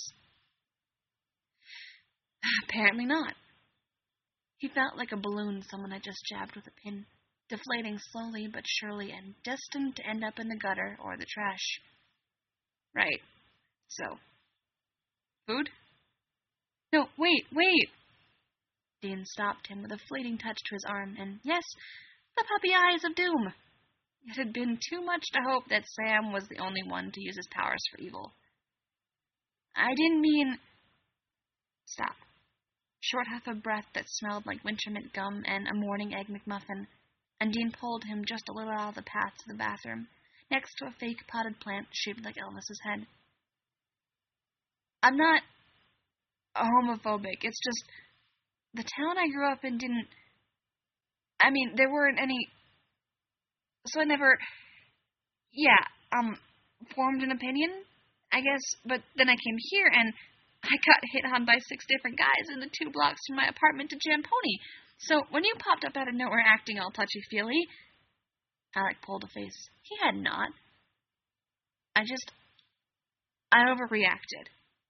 Apparently not. He felt like a balloon someone had just jabbed with a pin, deflating slowly but surely and destined to end up in the gutter or the trash. Right. So. Food? No, wait, wait! Dean stopped him with a fleeting touch to his arm, and yes, the puppy eyes of doom. It had been too much to hope that Sam was the only one to use his powers for evil. I didn't mean... Stop. Short half a breath that smelled like winter mint gum and a morning egg McMuffin, and Dean pulled him just a little out of the path to the bathroom, next to a fake potted plant shaped like Elvis's head. I'm not homophobic. It's just the town I grew up in didn't... I mean, there weren't any... So I never... Yeah, um, formed an opinion, I guess, but then I came here and I got hit on by six different guys in the two blocks from my apartment to Jamponi. So when you popped up out of nowhere acting all touchy-feely... Alec pulled a face. He had not. I just... I overreacted.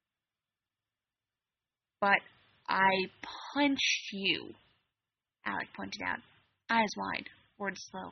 But I punched you, Alec pointed out, eyes wide, words slow.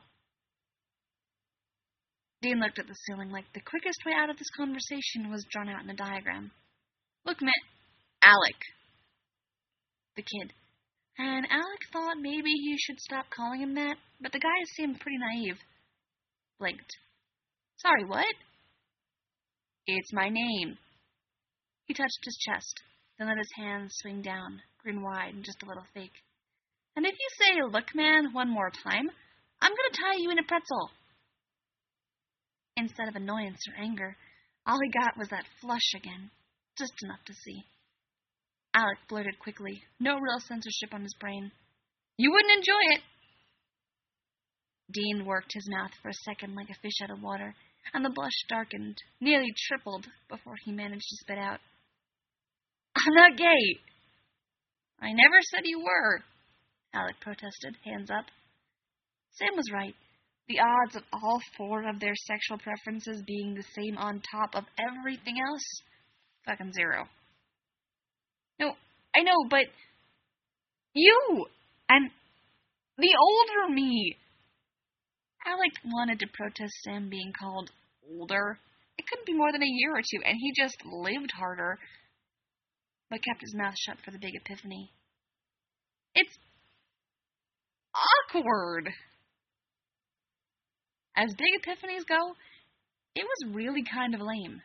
Dean looked at the ceiling like the quickest way out of this conversation was drawn out in a diagram. Look, man, Alec, the kid. And Alec thought maybe he should stop calling him that, but the guy seemed pretty naive. Blinked. Sorry, what? It's my name. He touched his chest, then let his hands swing down, grin wide and just a little fake. And if you say, look, man, one more time, I'm going to tie you in a pretzel. Instead of annoyance or anger, all he got was that flush again, just enough to see. Alec blurted quickly, no real censorship on his brain. You wouldn't enjoy it. Dean worked his mouth for a second like a fish out of water, and the blush darkened, nearly tripled, before he managed to spit out. I'm not gay. I never said you were, Alec protested, hands up. Sam was right. The odds of all four of their sexual preferences being the same on top of everything else? Fucking zero. No, I know, but you and the older me. Alec wanted to protest Sam being called older, It couldn't be more than a year or two, and he just lived harder, but kept his mouth shut for the big epiphany. It's awkward. As big epiphanies go, it was really kind of lame.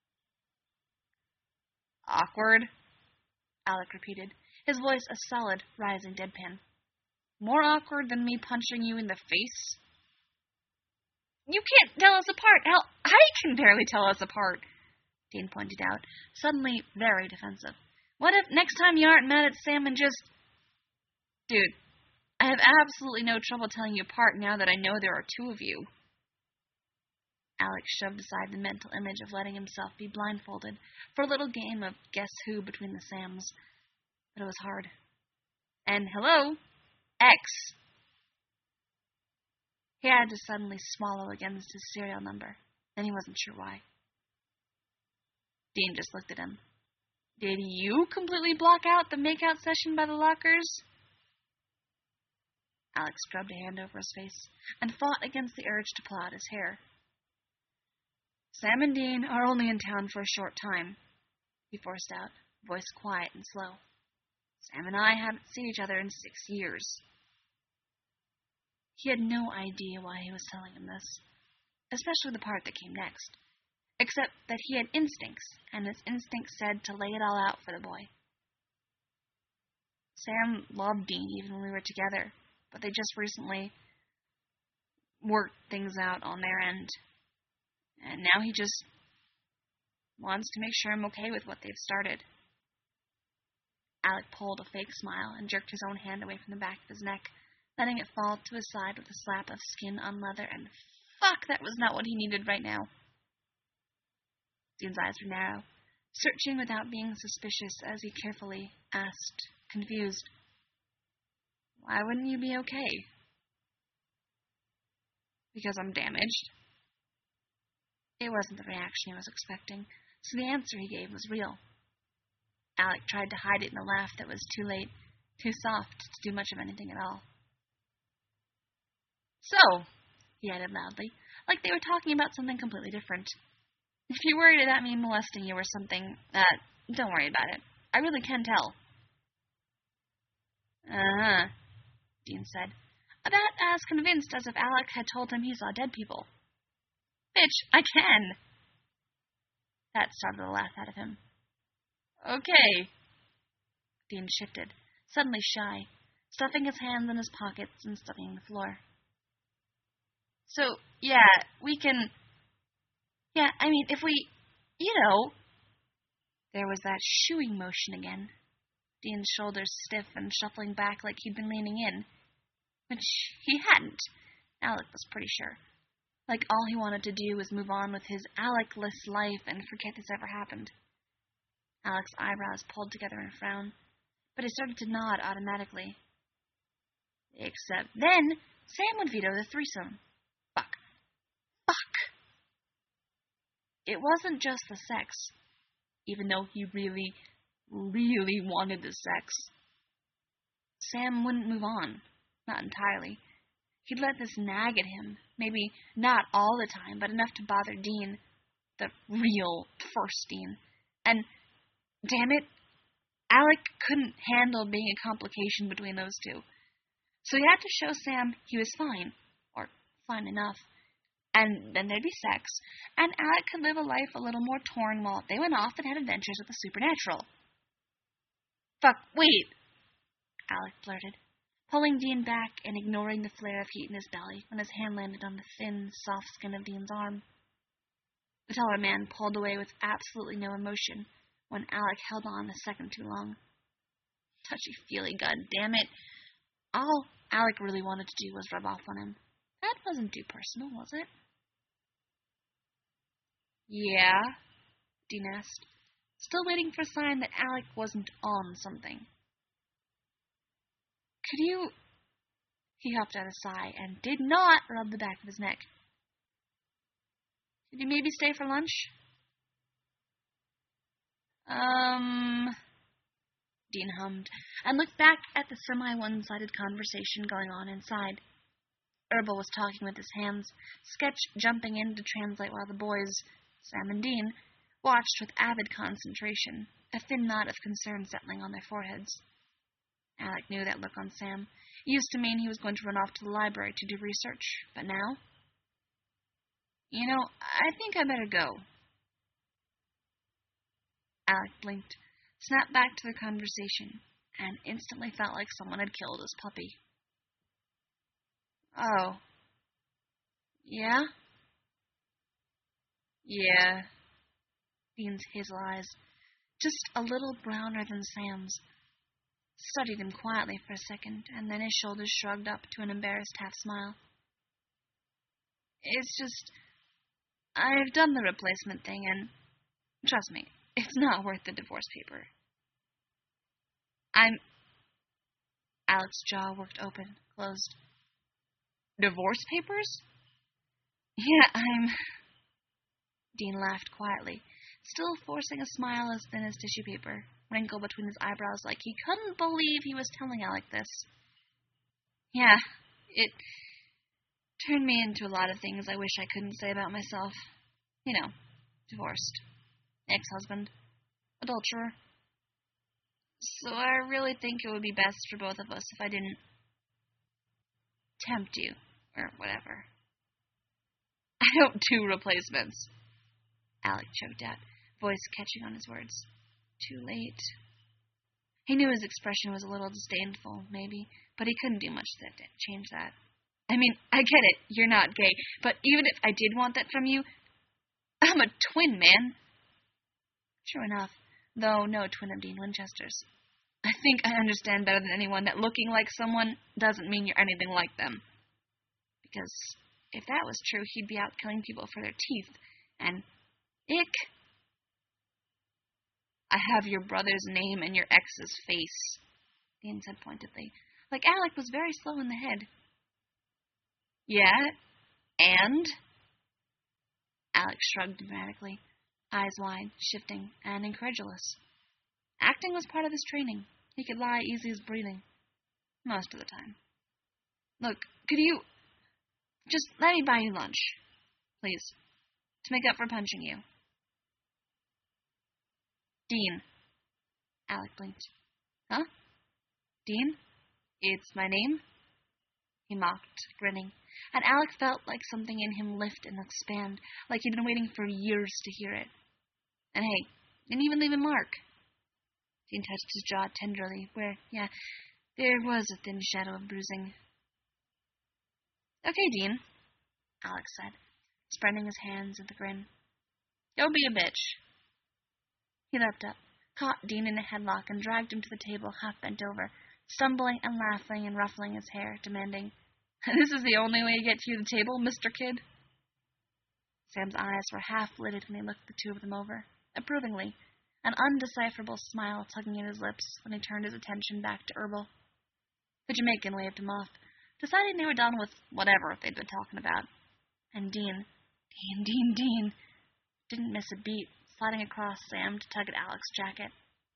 Awkward, Alec repeated, his voice a solid, rising deadpan. More awkward than me punching you in the face? You can't tell us apart. Hell, I can barely tell us apart, Dean pointed out, suddenly very defensive. What if next time you aren't mad at Sam and just... Dude, I have absolutely no trouble telling you apart now that I know there are two of you. Alec shoved aside the mental image of letting himself be blindfolded for a little game of guess who between the Sams. But it was hard. And hello, X. He had to suddenly swallow against his serial number, and he wasn't sure why. Dean just looked at him. Did you completely block out the make-out session by the lockers? Alex scrubbed a hand over his face and fought against the urge to pull out his hair. Sam and Dean are only in town for a short time, he forced out, voice quiet and slow. Sam and I haven't seen each other in six years. He had no idea why he was telling him this, especially the part that came next, except that he had instincts, and his instincts said to lay it all out for the boy. Sam loved Dean even when we were together, but they just recently worked things out on their end. And now he just wants to make sure I'm okay with what they've started. Alec pulled a fake smile and jerked his own hand away from the back of his neck, letting it fall to his side with a slap of skin on leather, and fuck, that was not what he needed right now. Dean's eyes were narrow, searching without being suspicious as he carefully asked, confused, why wouldn't you be okay? Because I'm damaged. It wasn't the reaction he was expecting, so the answer he gave was real. Alec tried to hide it in a laugh that was too late, too soft to do much of anything at all. So, he added loudly, like they were talking about something completely different. If you're worried about me molesting you or something, uh, don't worry about it. I really can tell. Uh-huh, Dean said, about as convinced as if Alec had told him he saw dead people. Bitch, I can. That startled a laugh out of him. Okay. Dean shifted, suddenly shy, stuffing his hands in his pockets and studying the floor. So, yeah, we can... Yeah, I mean, if we... You know... There was that shooing motion again. Dean's shoulders stiff and shuffling back like he'd been leaning in. Which he hadn't. Alec was pretty sure. Like all he wanted to do was move on with his Alec-less life and forget this ever happened. Alec's eyebrows pulled together in a frown, but he started to nod automatically. Except then, Sam would veto the threesome. Fuck. Fuck! It wasn't just the sex, even though he really, really wanted the sex. Sam wouldn't move on. Not entirely. He'd let this nag at him, maybe not all the time, but enough to bother Dean, the real first Dean. And, damn it, Alec couldn't handle being a complication between those two. So he had to show Sam he was fine, or fine enough, and then there'd be sex, and Alec could live a life a little more torn while they went off and had adventures with the supernatural. Fuck, wait, Alec blurted, pulling Dean back and ignoring the flare of heat in his belly when his hand landed on the thin, soft skin of Dean's arm. The taller man pulled away with absolutely no emotion when Alec held on a second too long. Touchy-feely, goddammit. All Alec really wanted to do was rub off on him. That wasn't too personal, was it? Yeah, Dean asked, still waiting for a sign that Alec wasn't on something. Could you... He hopped out a sigh and did not rub the back of his neck. Could you maybe stay for lunch? Um... Dean hummed, and looked back at the semi-one-sided conversation going on inside. Herbal was talking with his hands, Sketch jumping in to translate while the boys Sam and Dean watched with avid concentration, a thin knot of concern settling on their foreheads. Alec knew that look on Sam. It used to mean he was going to run off to the library to do research, but now? You know, I think I better go. Alec blinked, snapped back to their conversation, and instantly felt like someone had killed his puppy. Oh. Yeah? Yeah. Dean's hazel eyes, just a little browner than Sam's, studied him quietly for a second, and then his shoulders shrugged up to an embarrassed half-smile. It's just, I've done the replacement thing, and trust me, it's not worth the divorce paper. I'm... Alec's jaw worked open, closed. Divorce papers? Yeah, I'm... Dean laughed quietly, still forcing a smile as thin as tissue paper, wrinkled between his eyebrows like he couldn't believe he was telling Alec this. Yeah, it turned me into a lot of things I wish I couldn't say about myself. You know, divorced, ex-husband, adulterer. So I really think it would be best for both of us if I didn't tempt you, or whatever. I don't do replacements, Alec choked out, voice catching on his words. Too late. He knew his expression was a little disdainful, maybe, but he couldn't do much to change that. I mean, I get it, you're not gay, but even if I did want that from you, I'm a twin, man. True enough, though no twin of Dean Winchester's. I think I understand better than anyone that looking like someone doesn't mean you're anything like them. Because if that was true, he'd be out killing people for their teeth, and ick. I have your brother's name and your ex's face, Dean said pointedly, like Alec was very slow in the head. Yeah, and? Alec shrugged dramatically, eyes wide, shifting, and incredulous. Acting was part of his training. He could lie easy as breathing. Most of the time. Look, could you... just let me buy you lunch, please, to make up for punching you. Dean. Alec blinked. Huh? Dean? It's my name? He mocked, grinning, and Alec felt like something in him lift and expand, like he'd been waiting for years to hear it. And hey, didn't even leave a mark. Dean touched his jaw tenderly, where, yeah, there was a thin shadow of bruising. Okay, Dean, Alec said, spreading his hands with a grin. Don't be a bitch. He leapt up, caught Dean in a headlock, and dragged him to the table, half bent over, stumbling and laughing and ruffling his hair, demanding, This is the only way you get to the table, Mister Kid? Sam's eyes were half-lidded when he looked the two of them over, approvingly, an undecipherable smile tugging at his lips when he turned his attention back to Herbal. The Jamaican waved him off, deciding they were done with whatever they'd been talking about. And Dean, Dean, Dean, Dean, didn't miss a beat, sliding across Sam to tug at Alec's jacket.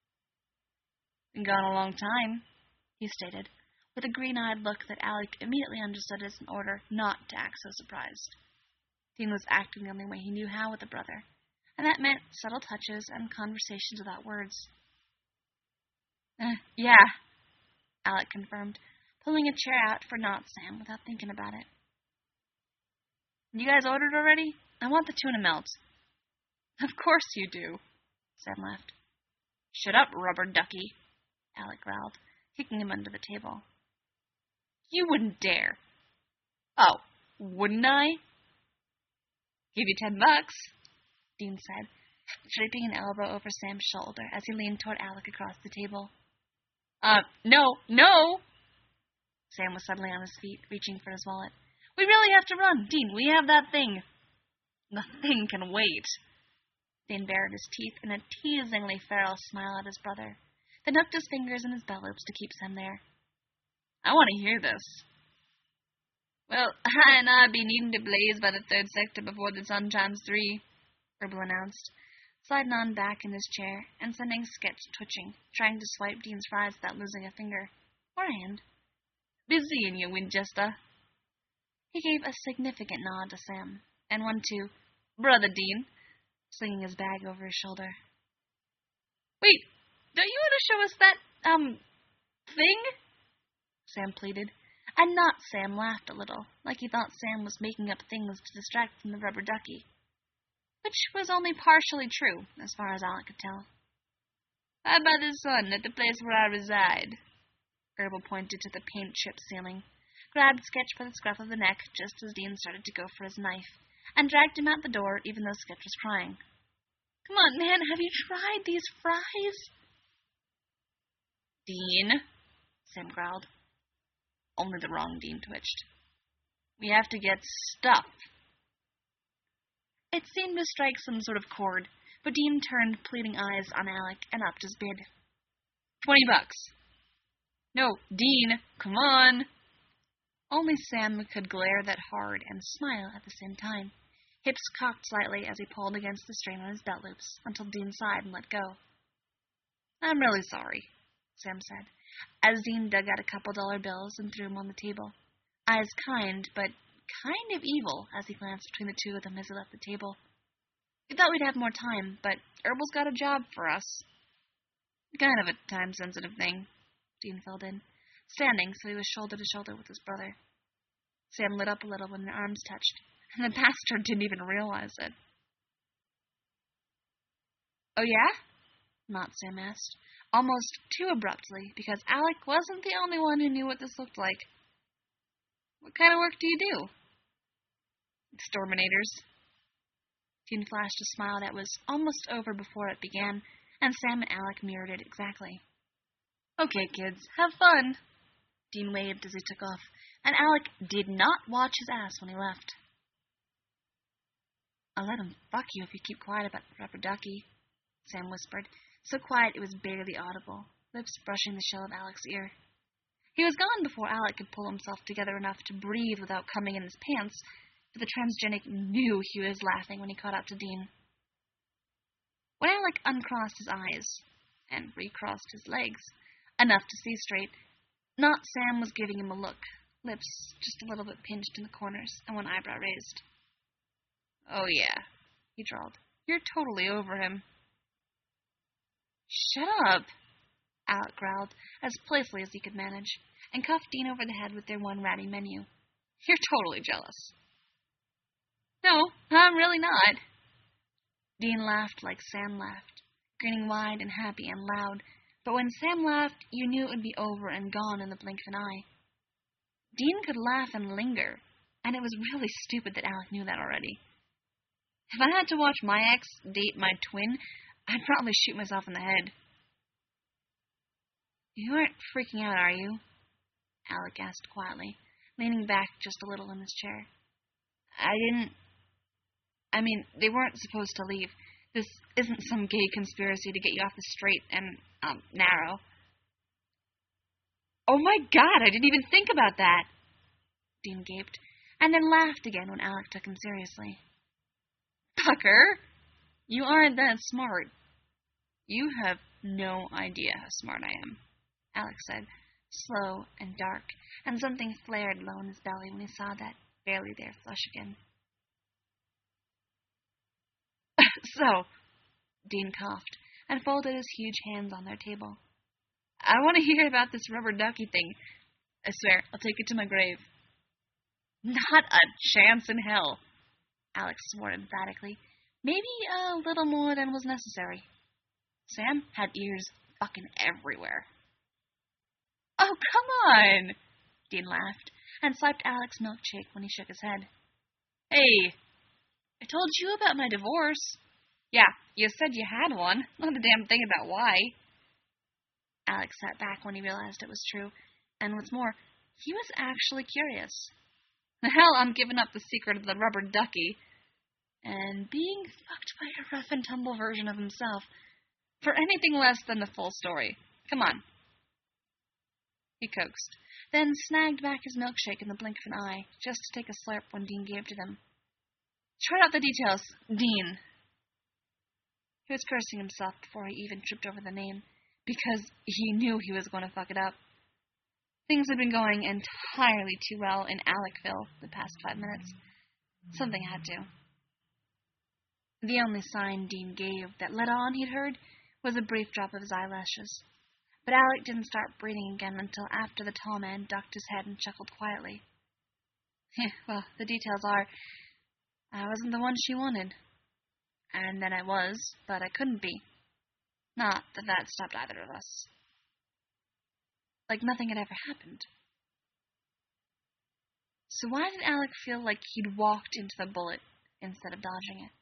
Been gone a long time, he stated, with a green-eyed look that Alec immediately understood as an order not to act so surprised. Dean was acting the only way he knew how with a brother, and that meant subtle touches and conversations without words. Uh, yeah, Alec confirmed, pulling a chair out for not Sam without thinking about it. You guys ordered already? I want the tuna melt. Of course you do, Sam laughed. Shut up, rubber ducky, Alec growled, kicking him under the table. You wouldn't dare. Oh, wouldn't I? Give you ten bucks, Dean said, draping an elbow over Sam's shoulder as he leaned toward Alec across the table. Uh, no, no! Sam was suddenly on his feet, reaching for his wallet. We really have to run. Dean, we have that thing. The thing can wait. Dean bared his teeth in a teasingly feral smile at his brother, then hooked his fingers in his belt loops to keep Sam there. I want to hear this. Well, I and I'd be needing to blaze by the third sector before the sun chimes three, Herbal announced, sliding on back in his chair and sending Sketch twitching, trying to swipe Dean's fries without losing a finger or a hand. Busy in you, Winchester. He gave a significant nod to Sam, and one to Brother Dean, slinging his bag over his shoulder. Wait, don't you want to show us that, um, thing? Sam pleaded. And not Sam laughed a little, like he thought Sam was making up things to distract from the rubber ducky. Which was only partially true, as far as Alec could tell. How about the sun at the place where I reside? Gerbil pointed to the paint-chipped ceiling, grabbed Sketch by the scruff of the neck just as Dean started to go for his knife, and dragged him out the door even though Sketch was crying. Come on, man, have you tried these fries? Dean, Sam growled. Only the wrong Dean twitched. We have to get stuff. It seemed to strike some sort of chord, but Dean turned pleading eyes on Alec and upped his bid. Twenty bucks. No, Dean, come on. Only Sam could glare that hard and smile at the same time, hips cocked slightly as he pulled against the string on his belt loops until Dean sighed and let go. I'm really sorry, Sam said, as Dean dug out a couple dollar bills and threw them on the table, eyes kind but kind of evil as he glanced between the two of them as he left the table. We thought we'd have more time, but Herbal's got a job for us. Kind of a time-sensitive thing, Dean filled in, standing so he was shoulder to shoulder with his brother. Sam lit up a little when their arms touched, and the bastard didn't even realize it. Oh yeah? Not Sam asked, almost too abruptly, because Alec wasn't the only one who knew what this looked like. What kind of work do you do? Exterminators. Dean flashed a smile that was almost over before it began, and Sam and Alec mirrored it exactly. Okay, kids, have fun. Dean waved as he took off, and Alec did not watch his ass when he left. I'll let him fuck you if you keep quiet about the rubber ducky, Sam whispered, so quiet it was barely audible, lips brushing the shell of Alec's ear. He was gone before Alec could pull himself together enough to breathe without coming in his pants, but the transgenic knew he was laughing when he caught up to Dean. When Alec uncrossed his eyes, and recrossed his legs, enough to see straight, not Sam was giving him a look, lips just a little bit pinched in the corners, and one eyebrow raised. Oh yeah, he drawled. You're totally over him. Shut up, Alec growled, as playfully as he could manage, and cuffed Dean over the head with their one ratty menu. You're totally jealous. No, I'm really not. Dean laughed like Sam laughed, grinning wide and happy and loud, but when Sam laughed, you knew it would be over and gone in the blink of an eye. Dean could laugh and linger, and it was really stupid that Alec knew that already. If I had to watch my ex date my twin, I'd probably shoot myself in the head. You aren't freaking out, are you? Alec asked quietly, leaning back just a little in his chair. I didn't... I mean, they weren't supposed to leave. This isn't some gay conspiracy to get you off the straight and, um, narrow. Oh my god, I didn't even think about that! Dean gaped, and then laughed again when Alec took him seriously. Tucker, you aren't that smart. You have no idea how smart I am, Alec said, slow and dark, and something flared low in his belly when he saw that barely there flush again. So, Dean coughed, and folded his huge hands on their table. I want to hear about this rubber ducky thing. I swear, I'll take it to my grave. Not a chance in hell, Alex swore emphatically, maybe a little more than was necessary. Sam had ears fucking everywhere. Oh, come on, Dean laughed, and swiped Alex's milkshake when he shook his head. Hey, I told you about my divorce. Yeah, you said you had one, not a damn thing about why. Alex sat back when he realized it was true, and what's more, he was actually curious. The hell, I'm giving up the secret of the rubber ducky, and being fucked by a rough and tumble version of himself, for anything less than the full story. Come on. He coaxed, then snagged back his milkshake in the blink of an eye, just to take a slurp when Dean gave to them. Trot out the details, Dean. He was cursing himself before he even tripped over the name, because he knew he was going to fuck it up. Things had been going entirely too well in Alecville the past five minutes. Something had to. The only sign Dean gave that let on he'd heard was a brief drop of his eyelashes. But Alec didn't start breathing again until after the tall man ducked his head and chuckled quietly. Well, the details are, I wasn't the one she wanted. And then I was, but I couldn't be. Not that that stopped either of us. Like nothing had ever happened. So why did Alec feel like he'd walked into the bullet instead of dodging it?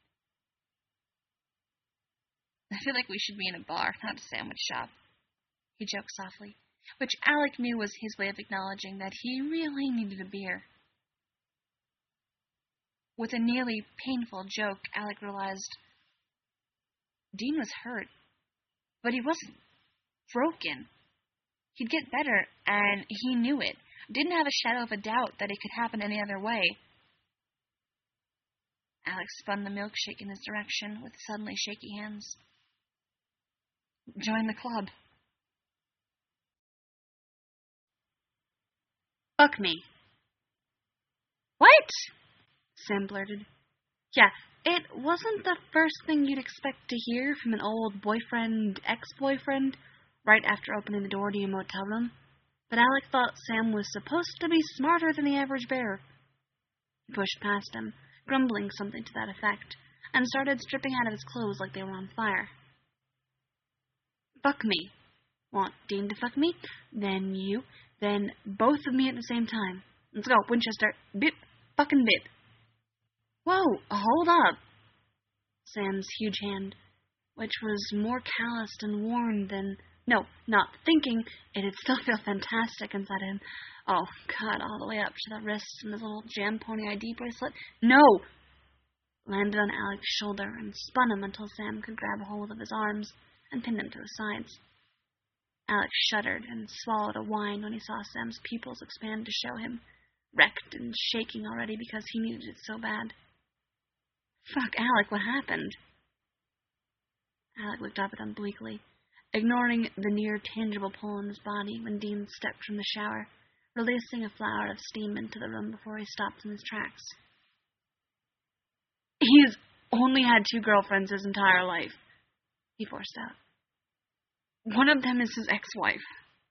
I feel like we should be in a bar, not a sandwich shop, he joked softly, which Alec knew was his way of acknowledging that he really needed a beer. With a nearly painful joke, Alec realized Dean was hurt, but he wasn't broken. He'd get better, and he knew it. Didn't have a shadow of a doubt that it could happen any other way. Alec spun the milkshake in his direction with suddenly shaky hands. Join the club. Fuck me. What? Sam blurted. Yeah, it wasn't the first thing you'd expect to hear from an old boyfriend, ex-boyfriend, right after opening the door to your motel room, but Alec thought Sam was supposed to be smarter than the average bear. He pushed past him, grumbling something to that effect, and started stripping out of his clothes like they were on fire. Fuck me. Want Dean to fuck me? Then you. Then both of me at the same time. Let's go, Winchester. Bip. Fucking bip. Whoa, hold up. Sam's huge hand, which was more calloused and worn than... No, not thinking, it'd still feel fantastic inside him. Oh, God, all the way up to the wrists and his little Jam Pony I D bracelet. No! Landed on Alec's shoulder and spun him until Sam could grab a hold of his arms and pin him to his sides. Alec shuddered and swallowed a whine when he saw Sam's pupils expand to show him, wrecked and shaking already because he needed it so bad. Fuck, Alec, what happened? Alec looked up at him bleakly, ignoring the near-tangible pull in his body when Dean stepped from the shower, releasing a flood of steam into the room before he stopped in his tracks. He's only had two girlfriends his entire life, he forced out. One of them is his ex-wife.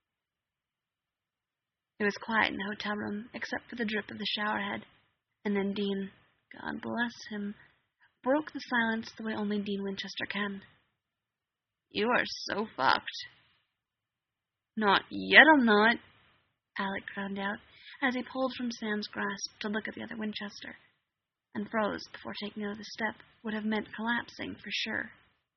It was quiet in the hotel room, except for the drip of the shower head, and then Dean, God bless him, broke the silence the way only Dean Winchester can. You are so fucked. Not yet, I'm not, Alec ground out, as he pulled from Sam's grasp to look at the other Winchester, and froze before taking another step would have meant collapsing for sure.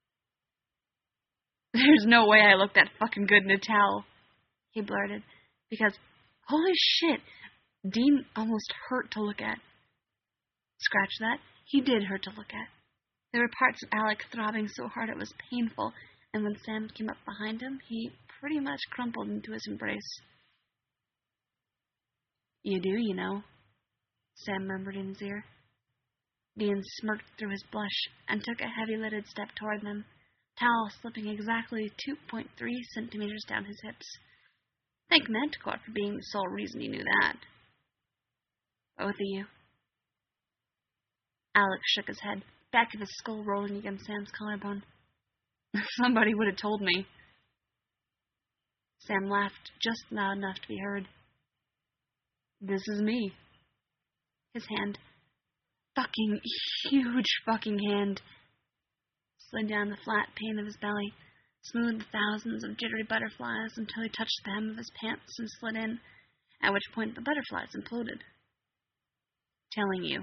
There's no way I look that fucking good in a towel, he blurted, because, holy shit, Dean almost hurt to look at. Scratch that, he did hurt to look at. There were parts of Alec throbbing so hard it was painful, and when Sam came up behind him, he pretty much crumpled into his embrace. You do, you know, Sam murmured in his ear. Dean smirked through his blush and took a heavy-lidded step toward them, towel slipping exactly two point three centimeters down his hips. Thank Manticore for being the sole reason you knew that. Both of you. Alec shook his head, back of his skull rolling against Sam's collarbone. Somebody would have told me. Sam laughed just loud enough to be heard. This is me. His hand, fucking huge fucking hand, slid down the flat pane of his belly, smoothed thousands of jittery butterflies until he touched the hem of his pants and slid in, at which point the butterflies imploded. Telling you.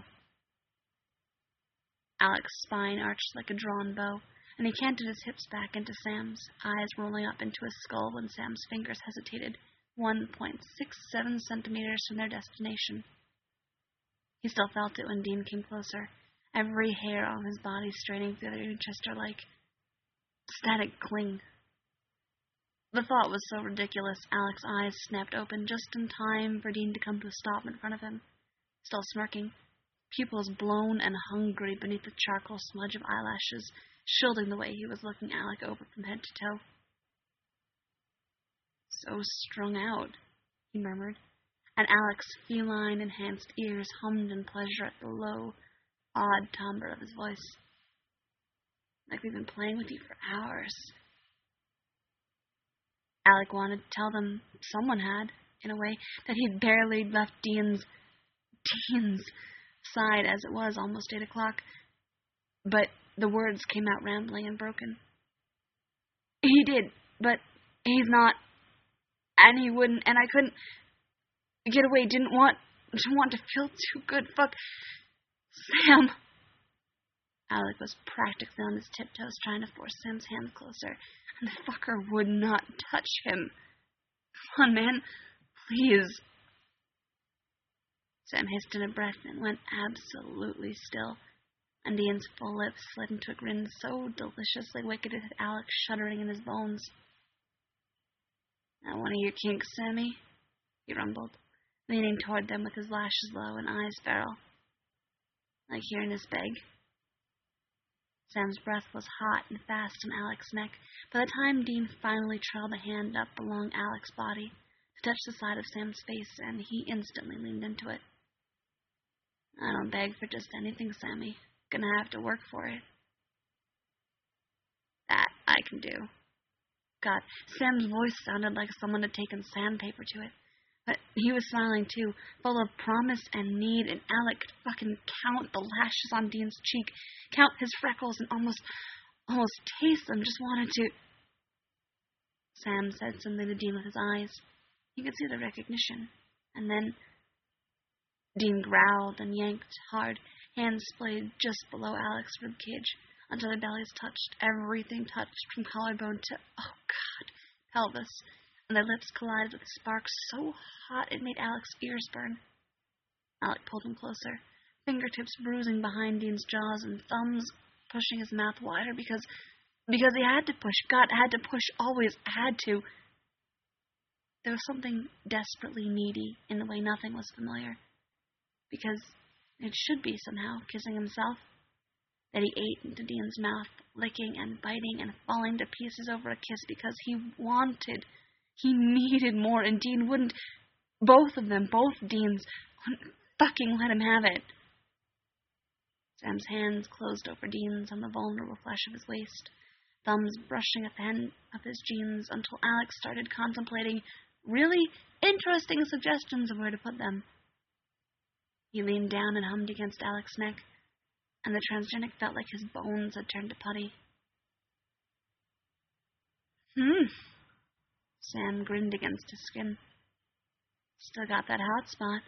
Alec's spine arched like a drawn bow, and he canted his hips back into Sam's, eyes rolling up into his skull when Sam's fingers hesitated, one point six seven centimeters from their destination. He still felt it when Dean came closer, every hair on his body straining through the Winchester like static cling. The thought was so ridiculous, Alec's eyes snapped open just in time for Dean to come to a stop in front of him, still smirking, pupils blown and hungry beneath the charcoal smudge of eyelashes, shielding the way he was looking Alec over from head to toe. So strung out, he murmured, and Alec's feline-enhanced ears hummed in pleasure at the low, odd timbre of his voice. Like we've been playing with you for hours. Alec wanted to tell them someone had, in a way, that he'd barely left Dean's, Dean's side as it was almost eight o'clock. But the words came out rambling and broken. He did, but he's not, and he wouldn't, and I couldn't get away, didn't want, didn't want to feel too good, fuck, Sam. Alec was practically on his tiptoes trying to force Sam's hand closer, and the fucker would not touch him. Come on, man, please. Sam hissed in a breath and went absolutely still, and Dean's full lips slid into a grin so deliciously wicked it had Alec shuddering in his bones. Now one of your kinks, Sammy? He rumbled, leaning toward them with his lashes low and eyes feral. Like hearing this beg? Sam's breath was hot and fast on Alec's neck by the time Dean finally trailed a hand up along Alec's body to touch the side of Sam's face, and he instantly leaned into it. I don't beg for just anything, Sammy. Gonna have to work for it. That I can do. God, Sam's voice sounded like someone had taken sandpaper to it. But he was smiling too, full of promise and need, and Alec could fucking count the lashes on Dean's cheek, count his freckles, and almost, almost taste them, just wanted to... Sam said something to Dean with his eyes. He could see the recognition. And then Dean growled and yanked hard, hands splayed just below Alec's ribcage, until their bellies touched. Everything touched, from collarbone to, oh God, pelvis. And their lips collided with sparks so hot it made Alec's ears burn. Alec pulled him closer, fingertips bruising behind Dean's jaws and thumbs pushing his mouth wider because, because he had to push. God had to push, always had to. There was something desperately needy in the way nothing was familiar, because it should be somehow kissing himself, that he ate into Dean's mouth, licking and biting and falling to pieces over a kiss because he wanted. He needed more, and Dean wouldn't, both of them, both Deans, wouldn't fucking let him have it. Sam's hands closed over Dean's on the vulnerable flesh of his waist, thumbs brushing at the hem of his jeans until Alex started contemplating really interesting suggestions of where to put them. He leaned down and hummed against Alex's neck, and the transgenic felt like his bones had turned to putty. Hmm. Sam grinned against his skin. Still got that hot spot.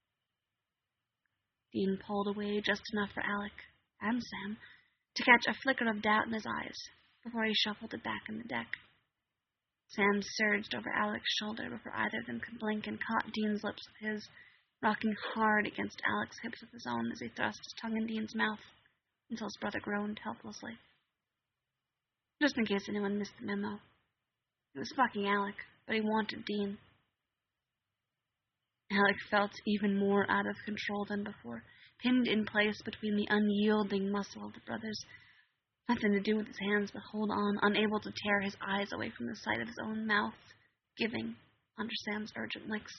Dean pulled away just enough for Alec and Sam to catch a flicker of doubt in his eyes before he shuffled it back in the deck. Sam surged over Alec's shoulder before either of them could blink and caught Dean's lips with his, rocking hard against Alec's hips with his own as he thrust his tongue in Dean's mouth until his brother groaned helplessly. Just in case anyone missed the memo. It was fucking Alec, but he wanted Dean. Alec felt even more out of control than before, pinned in place between the unyielding muscle of the brothers. Nothing to do with his hands, but hold on, unable to tear his eyes away from the sight of his own mouth, giving under Sam's urgent licks.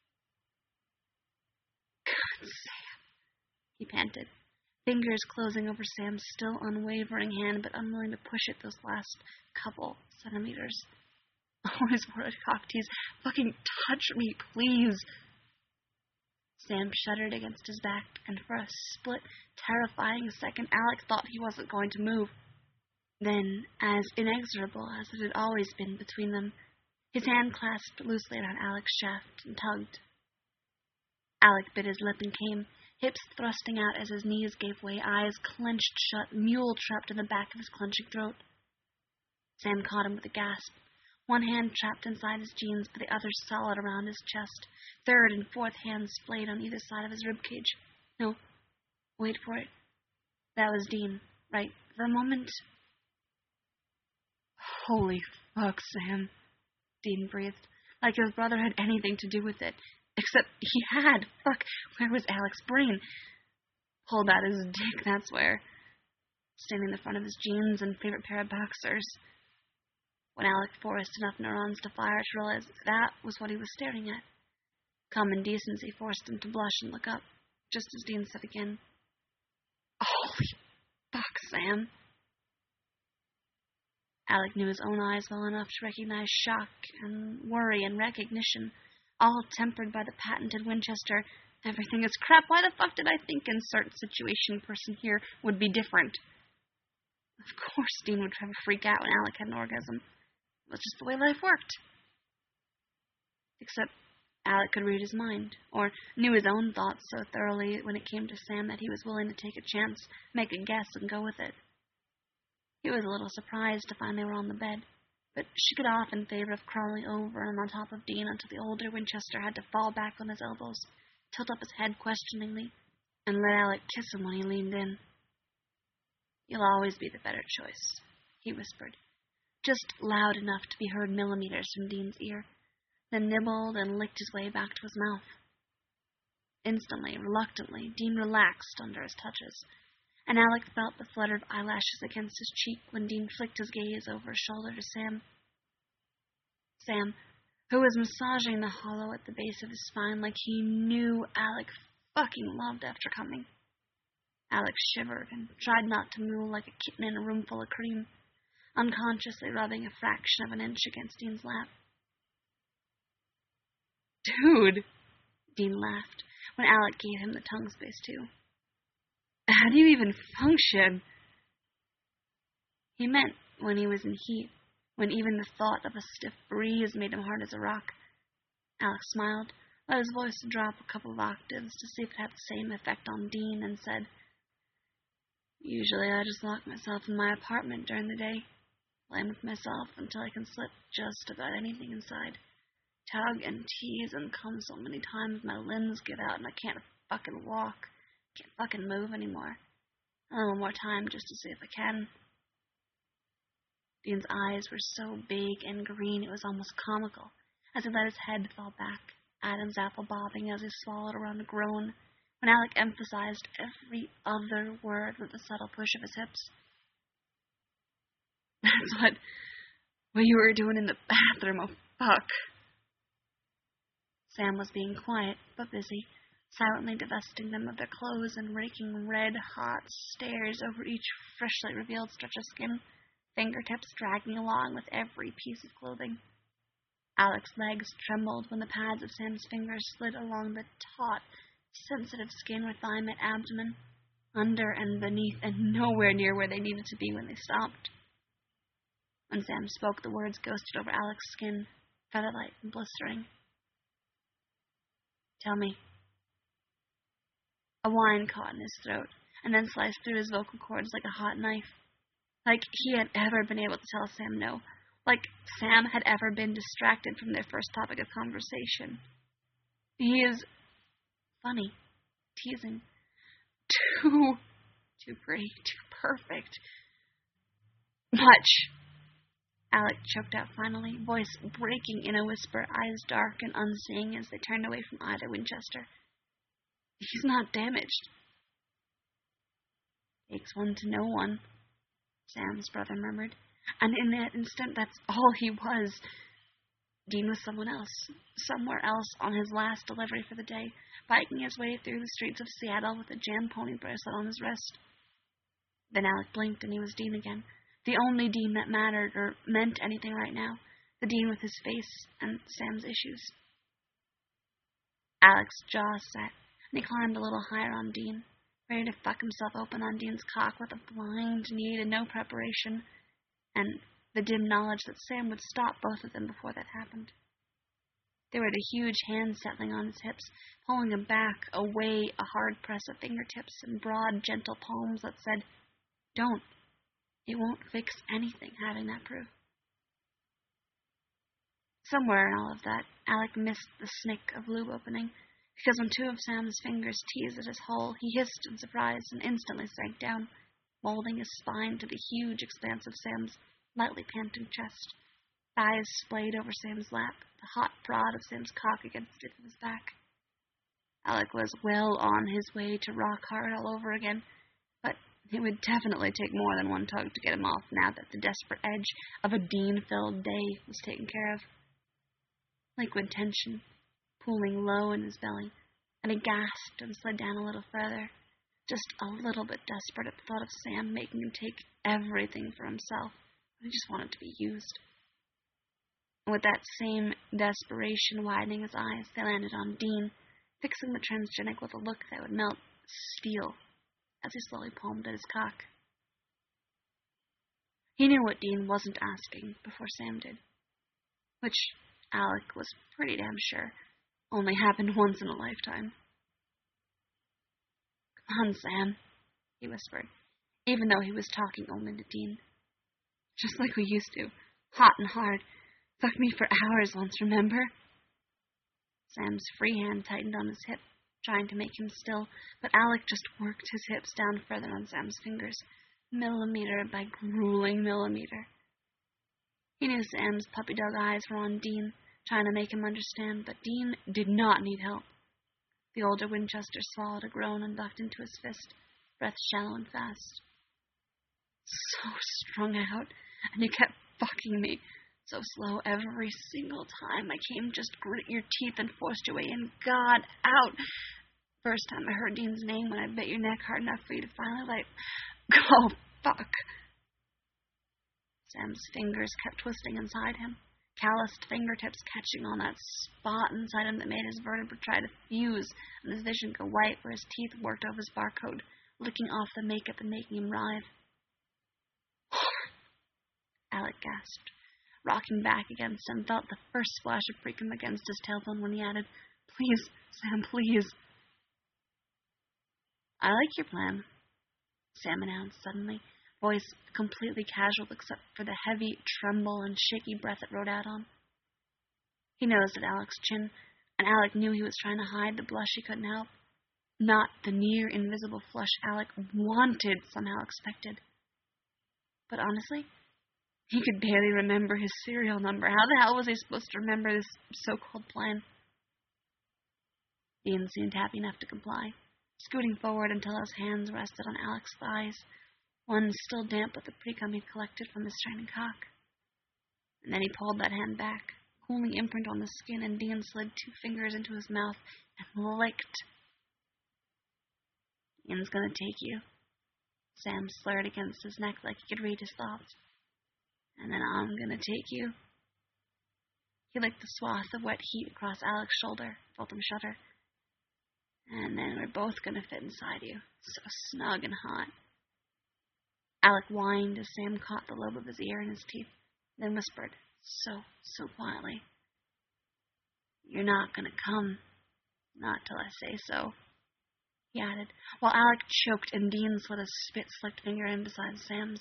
God, Sam, he panted, fingers closing over Sam's still unwavering hand, but unwilling to push it those last couple centimeters. Oh, his word cocktease. Fucking touch me, please. Sam shuddered against his back, and for a split, terrifying second, Alec thought he wasn't going to move. Then, as inexorable as it had always been between them, his hand clasped loosely around Alec's shaft and tugged. Alec bit his lip and came, hips thrusting out as his knees gave way, eyes clenched shut, mule trapped in the back of his clenching throat. Sam caught him with a gasp. One hand trapped inside his jeans, but the other solid around his chest. Third and fourth hands splayed on either side of his ribcage. No, wait for it. That was Dean, right? For a moment. Holy fuck, Sam, Dean breathed, like his brother had anything to do with it. Except he had. Fuck, where was Alec's brain? Pulled out his dick, that's where. Standing in the front of his jeans and favorite pair of boxers. When Alec forced enough neurons to fire to realize that was what he was staring at. Common decency forced him to blush and look up, just as Dean said again, Holy fuck, Sam. Alec knew his own eyes well enough to recognize shock and worry and recognition, all tempered by the patented Winchester. Everything is crap. Why the fuck did I think insert situation person here would be different? Of course Dean would have a freak out when Alec had an orgasm. It was just the way life worked. Except Alec could read his mind, or knew his own thoughts so thoroughly when it came to Sam that he was willing to take a chance, make a guess, and go with it. He was a little surprised to find they were on the bed, but shook it off in favor of crawling over and on top of Dean until the older Winchester had to fall back on his elbows, tilt up his head questioningly, and let Alec kiss him when he leaned in. "You'll always be the better choice," he whispered, just loud enough to be heard millimeters from Dean's ear, then nibbled and licked his way back to his mouth. Instantly, reluctantly, Dean relaxed under his touches, and Alec felt the flutter of eyelashes against his cheek when Dean flicked his gaze over his shoulder to Sam. Sam, who was massaging the hollow at the base of his spine like he knew Alec fucking loved after coming. Alec shivered and tried not to moo like a kitten in a room full of cream, unconsciously rubbing a fraction of an inch against Dean's lap. "Dude," Dean laughed when Alec gave him the tongue space too. "How do you even function?" He meant when he was in heat, when even the thought of a stiff breeze made him hard as a rock. Alec smiled, let his voice drop a couple of octaves to see if it had the same effect on Dean, and said, "Usually I just lock myself in my apartment during the day, playing with myself until I can slip just about anything inside. Tug and tease and come so many times my limbs give out and I can't fucking walk, can't fucking move anymore. A little more time just to see if I can." Dean's eyes were so big and green it was almost comical, as he let his head fall back, Adam's apple bobbing as he swallowed around a groan, when Alec emphasized every other word with a subtle push of his hips. "That's what, what you were doing in the bathroom, oh fuck." Sam was being quiet, but busy, silently divesting them of their clothes and raking red-hot stares over each freshly revealed stretch of skin, fingertips dragging along with every piece of clothing. Alec's legs trembled when the pads of Sam's fingers slid along the taut, sensitive skin with thigh met abdomen, under and beneath, and nowhere near where they needed to be when they stopped. When Sam spoke, the words ghosted over Alec's skin, featherlight and blistering. "Tell me." A whine caught in his throat, and then sliced through his vocal cords like a hot knife. Like he had ever been able to tell Sam no. Like Sam had ever been distracted from their first topic of conversation. He is funny, teasing, too, too great, too perfect. Much. Alec choked out finally, voice breaking in a whisper, eyes dark and unseeing as they turned away from either Winchester. "He's not damaged." "Takes one to know one," Sam's brother murmured, and in that instant that's all he was. Dean was someone else, somewhere else on his last delivery for the day, biking his way through the streets of Seattle with a jam pony bracelet on his wrist. Then Alec blinked and he was Dean again. The only Dean that mattered or meant anything right now. The Dean with his face and Sam's issues. Alec's jaw set, and he climbed a little higher on Dean, ready to fuck himself open on Dean's cock with a blind need and no preparation, and the dim knowledge that Sam would stop both of them before that happened. There were the huge hands settling on his hips, pulling him back, away, a hard press of fingertips and broad, gentle palms that said, "Don't. It won't fix anything, having that proof." Somewhere in all of that, Alec missed the snick of lube opening, because when two of Sam's fingers teased at his hole, he hissed in surprise and instantly sank down, molding his spine to the huge expanse of Sam's lightly panting chest, thighs splayed over Sam's lap, the hot prod of Sam's cock against it of his back. Alec was well on his way to rock hard all over again, but it would definitely take more than one tug to get him off now that the desperate edge of a Dean-filled day was taken care of. Liquid tension, pooling low in his belly, and he gasped and slid down a little further, just a little bit desperate at the thought of Sam making him take everything for himself, He just wanted to be used. And with that same desperation widening his eyes, they landed on Dean, fixing the transgenic with a look that would melt steel as he slowly palmed at his cock. He knew what Dean wasn't asking before Sam did, which Alec was pretty damn sure only happened once in a lifetime. "Come on, Sam," he whispered, even though he was talking only to Dean. "Just like we used to, hot and hard. Fuck me for hours once, remember?" Sam's free hand tightened on his hip, trying to make him still, but Alec just worked his hips down further on Sam's fingers, millimeter by grueling millimeter. He knew Sam's puppy dog eyes were on Dean, trying to make him understand, but Dean did not need help. The older Winchester swallowed a groan and ducked into his fist, breath shallow and fast. "So strung out, and you kept fucking me so slow every single time I came, just grit your teeth and forced your way in. God, out! First time I heard Dean's name when I bit your neck hard enough for you to finally, like, oh, fuck." Sam's fingers kept twisting inside him, calloused fingertips catching on that spot inside him that made his vertebrae try to fuse and his vision go white where his teeth worked over his barcode, licking off the makeup and making him writhe. Alec gasped, rocking back against him, felt the first splash of precum against his tailbone when he added, "Please, Sam, please." "I like your plan," Sam announced suddenly, voice completely casual except for the heavy tremble and shaky breath it rode out on. He nosed at Alec's chin, and Alec knew he was trying to hide the blush he couldn't help. Not the near-invisible flush Alec wanted, somehow expected. But honestly, he could barely remember his serial number. How the hell was he supposed to remember this so-called plan? Dean seemed happy enough to comply, scooting forward until his hands rested on Alec's thighs, one still damp with the precum he'd collected from his shining cock. And then he pulled that hand back, cooling imprint on the skin, and Dean slid two fingers into his mouth and licked. "Ian's gonna take you." Sam slurred against his neck like he could read his thoughts. "And then I'm gonna take you." He licked the swath of wet heat across Alec's shoulder, felt him shudder. "And then we're both gonna fit inside you, so snug and hot." Alec whined as Sam caught the lobe of his ear in his teeth, then whispered, so, so quietly, "You're not gonna come, not till I say so," he added, while Alec choked and Dean slid a spit-slicked finger in beside Sam's.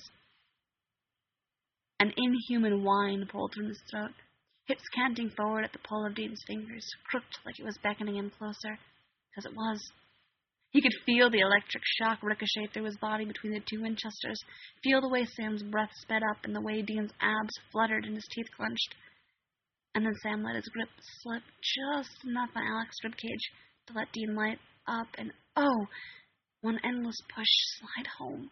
An inhuman whine pulled from his throat, hips canting forward at the pull of Dean's fingers, crooked like it was beckoning him closer, because it was. He could feel the electric shock ricochet through his body between the two Winchesters, feel the way Sam's breath sped up and the way Dean's abs fluttered and his teeth clenched. And then Sam let his grip slip just enough on Alec's ribcage to let Dean light up and, oh, one endless push slide home.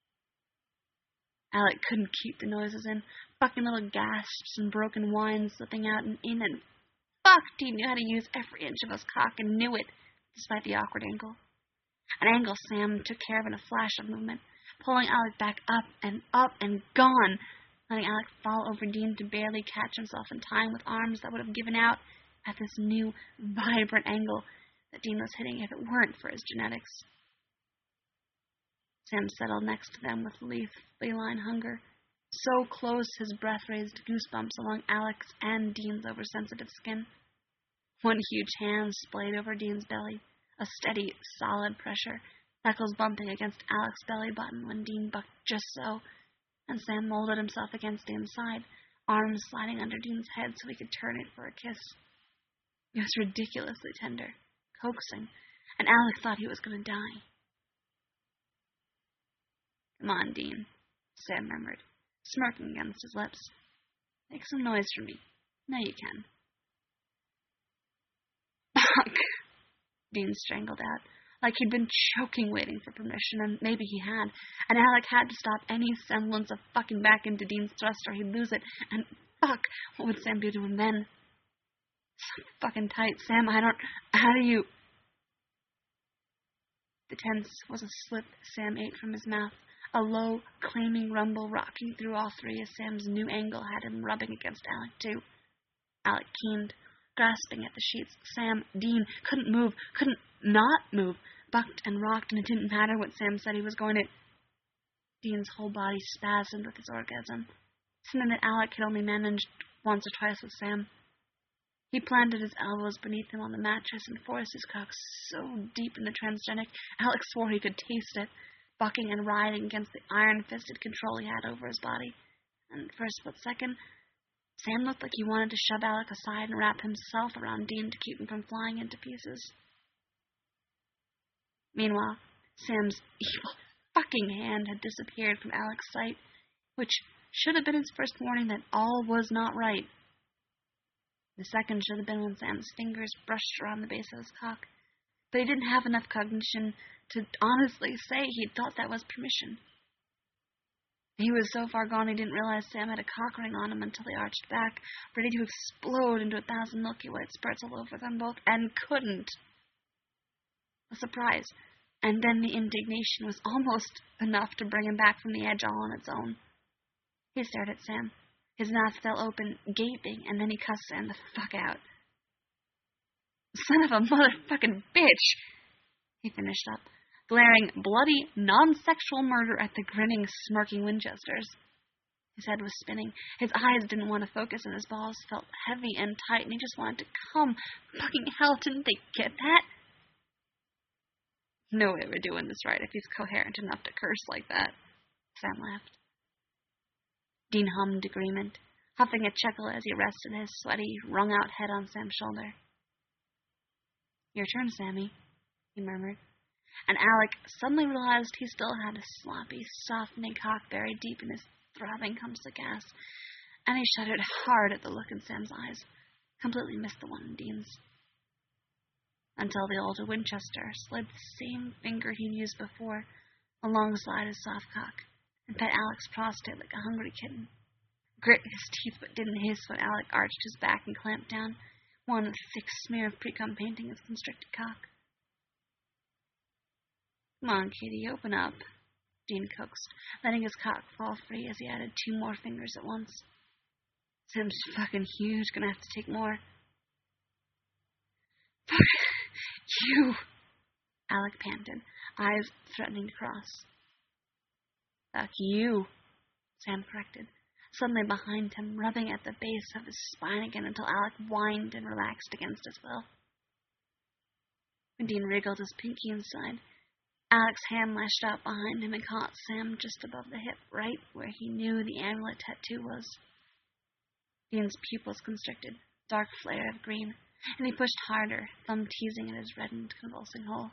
Alec couldn't keep the noises in, fucking little gasps and broken whines slipping out and in, and fuck, Dean knew how to use every inch of his cock and knew it, despite the awkward angle. An angle Sam took care of in a flash of movement, pulling Alec back up and up and gone, letting Alec fall over Dean to barely catch himself in time with arms that would have given out at this new, vibrant angle that Dean was hitting if it weren't for his genetics. Sam settled next to them with leaf, feline hunger, so close his breath raised goosebumps along Alec's and Dean's oversensitive skin. One huge hand splayed over Dean's belly, a steady, solid pressure, knuckles bumping against Alec's belly button when Dean bucked just so, and Sam molded himself against Dean's side, arms sliding under Dean's head so he could turn it for a kiss. It was ridiculously tender, coaxing, and Alec thought he was going to die. "Come on, Dean," Sam murmured, smirking against his lips. "Make some noise for me. Now you can." "Fuck," Dean strangled out, like he'd been choking waiting for permission, and maybe he had, and Alec had to stop any semblance of fucking back into Dean's thrust or he'd lose it, and fuck, what would Sam do to him then? "So fucking tight, Sam, I don't, how do you..." The tense was a slip Sam ate from his mouth, a low, claiming rumble rocking through all three as Sam's new angle had him rubbing against Alec, too. Alec keened, grasping at the sheets. Sam, Dean, couldn't move, couldn't not move, bucked and rocked, and it didn't matter what Sam said he was going to. Dean's whole body spasmed with his orgasm, something that Alec had only managed once or twice with Sam. He planted his elbows beneath him on the mattress and forced his cock so deep in the transgenic, Alec swore he could taste it, bucking and writhing against the iron-fisted control he had over his body. And for a split second, Sam looked like he wanted to shove Alec aside and wrap himself around Dean to keep him from flying into pieces. Meanwhile, Sam's evil fucking hand had disappeared from Alec's sight, which should have been his first warning that all was not right. The second should have been when Sam's fingers brushed around the base of his cock, but he didn't have enough cognition to honestly say he'd thought that was permission. He was so far gone he didn't realize Sam had a cock ring on him until he arched back, ready to explode into a thousand milky white spurts all over them both, and couldn't. A surprise, and then the indignation was almost enough to bring him back from the edge all on its own. He stared at Sam. His mouth fell open, gaping, and then he cussed Sam the fuck out. Son of a motherfucking bitch, he finished up, glaring bloody, non-sexual murder at the grinning, smirking Winchesters. His head was spinning. His eyes didn't want to focus, and his balls felt heavy and tight, and he just wanted to come. Fucking hell, didn't they get that? No way we're doing this right if he's coherent enough to curse like that, Sam laughed. Dean hummed agreement, huffing a chuckle as he rested his sweaty, wrung-out head on Sam's shoulder. Your turn, Sammy, he murmured, and Alec suddenly realized he still had a sloppy, softening cock buried deep in his throbbing humps of gas, and he shuddered hard at the look in Sam's eyes, completely missed the one in Dean's. Until the older Winchester slid the same finger he'd used before alongside his soft cock, and pet Alec's prostate like a hungry kitten. Grit his teeth but didn't hiss when Alec arched his back and clamped down, one thick smear of pre-cum painting his constricted cock. Come on, Katie, open up, Dean coaxed, letting his cock fall free as he added two more fingers at once. Sam's fucking huge, gonna have to take more. Fuck you, Alec panted, eyes threatening to cross. Fuck you, Sam corrected, suddenly behind him, rubbing at the base of his spine again until Alec whined and relaxed against his will. When Dean wriggled his pinky inside, Alec's hand lashed out behind him and caught Sam just above the hip, right where he knew the amulet tattoo was. Dean's pupils constricted, dark flare of green, and he pushed harder, thumb teasing at his reddened, convulsing hole.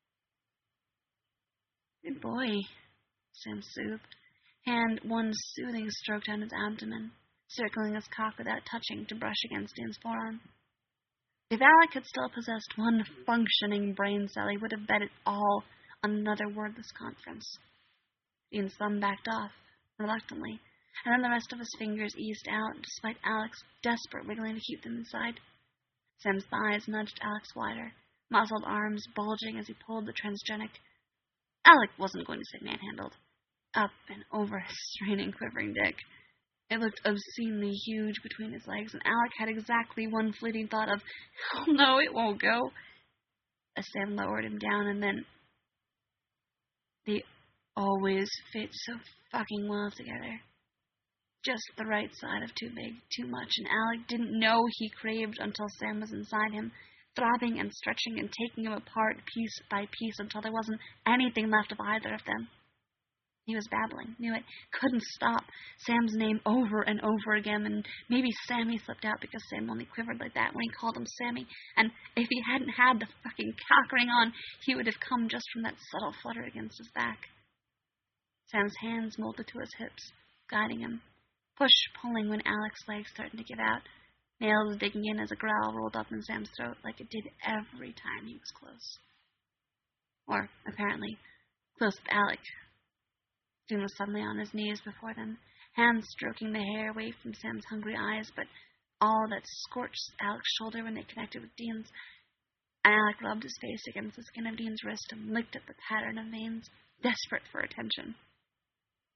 Good boy, Sam soothed, hand one soothing stroke down his abdomen, circling his cock without touching to brush against Dean's forearm. If Alec had still possessed one functioning brain cell, he would have bet it all on another wordless conference. Dean's thumb backed off, reluctantly, and then the rest of his fingers eased out, despite Alec's desperate wiggling to keep them inside. Sam's thighs nudged Alec's wider, muscled arms bulging as he pulled the transgenic. Alec wasn't going to say manhandled. Up and over his straining, quivering dick. It looked obscenely huge between his legs, and Alec had exactly one fleeting thought of, hell no, it won't go, as Sam lowered him down, and then they always fit so fucking well together. Just the right side of too big, too much, and Alec didn't know he craved until Sam was inside him, throbbing and stretching and taking him apart piece by piece until there wasn't anything left of either of them. He was babbling, knew it, couldn't stop, Sam's name over and over again, and maybe Sammy slipped out because Sam only quivered like that when he called him Sammy, and if he hadn't had the fucking cock ring on, he would have come just from that subtle flutter against his back. Sam's hands molded to his hips, guiding him, push-pulling when Alec's legs threatened to give out, nails digging in as a growl rolled up in Sam's throat like it did every time he was close. Or, apparently, close with Alec. Dean was suddenly on his knees before them, hands stroking the hair away from Sam's hungry eyes, but all that scorched Alec's shoulder when they connected with Dean's. Alec rubbed his face against the skin of Dean's wrist and licked at the pattern of veins, desperate for attention.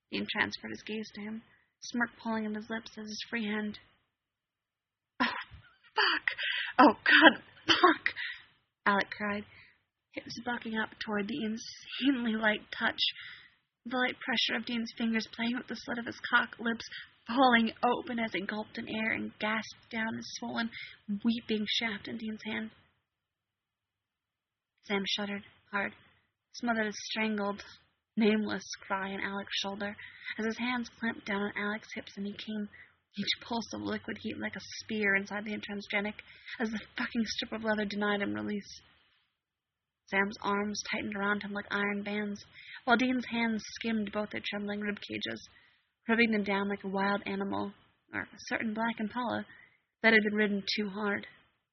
Dean transferred his gaze to him, smirk pulling at his lips as his free hand. Oh, fuck! Oh, God, fuck! Alec cried, hips bucking up toward the insanely light touch, the light pressure of Dean's fingers playing with the slit of his cock, lips falling open as he gulped in air and gasped down his swollen, weeping shaft in Dean's hand. Sam shuddered hard, smothered a strangled, nameless cry on Alec's shoulder as his hands clamped down on Alec's hips and he came, each pulse of liquid heat like a spear inside the intransgenic, as the fucking strip of leather denied him release. Sam's arms tightened around him like iron bands, while Dean's hands skimmed both their trembling rib cages, rubbing them down like a wild animal, or a certain black impala, that had been ridden too hard.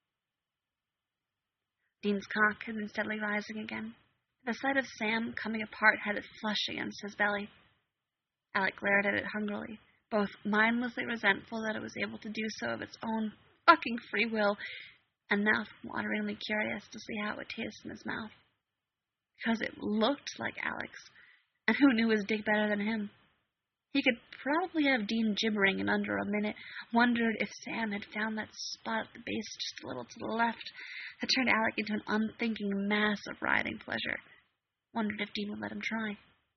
Dean's cock had been steadily rising again. The sight of Sam coming apart had it flush against his belly. Alec glared at it hungrily, both mindlessly resentful that it was able to do so of its own fucking free will, and mouth-wateringly curious to see how it would taste in his mouth. Because it looked like Alec's, and who knew his dick better than him? He could probably have Dean gibbering in under a minute, wondered if Sam had found that spot at the base just a little to the left that turned Alec into an unthinking mass of writhing pleasure, wondered if Dean would let him try.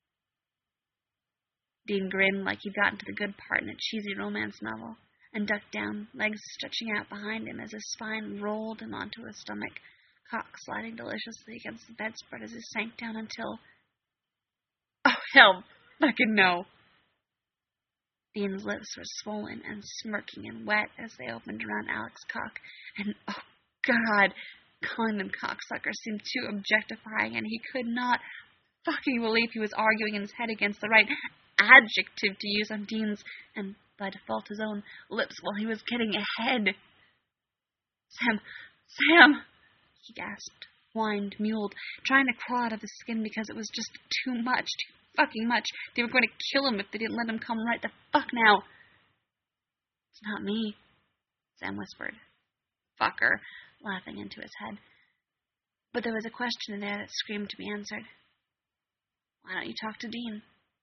Dean grinned like he'd gotten to the good part in a cheesy romance novel, and ducked down, legs stretching out behind him as his spine rolled him onto his stomach, cock sliding deliciously against the bedspread as he sank down until... Oh, hell fucking no! Dean's lips were swollen and smirking and wet as they opened around Alec's cock, and, oh, God, calling them cocksuckers seemed too objectifying, and he could not fucking believe he was arguing in his head against the right adjective to use on Dean's, and by default his own, lips while he was getting ahead. Sam, Sam, he gasped, whined, mewled, trying to crawl out of his skin because it was just too much, too fucking much. They were going to kill him if they didn't let him come right the fuck now. It's not me, Sam whispered. Fucker, laughing into his head. But there was a question in there that screamed to be answered. Why don't you talk to Dean?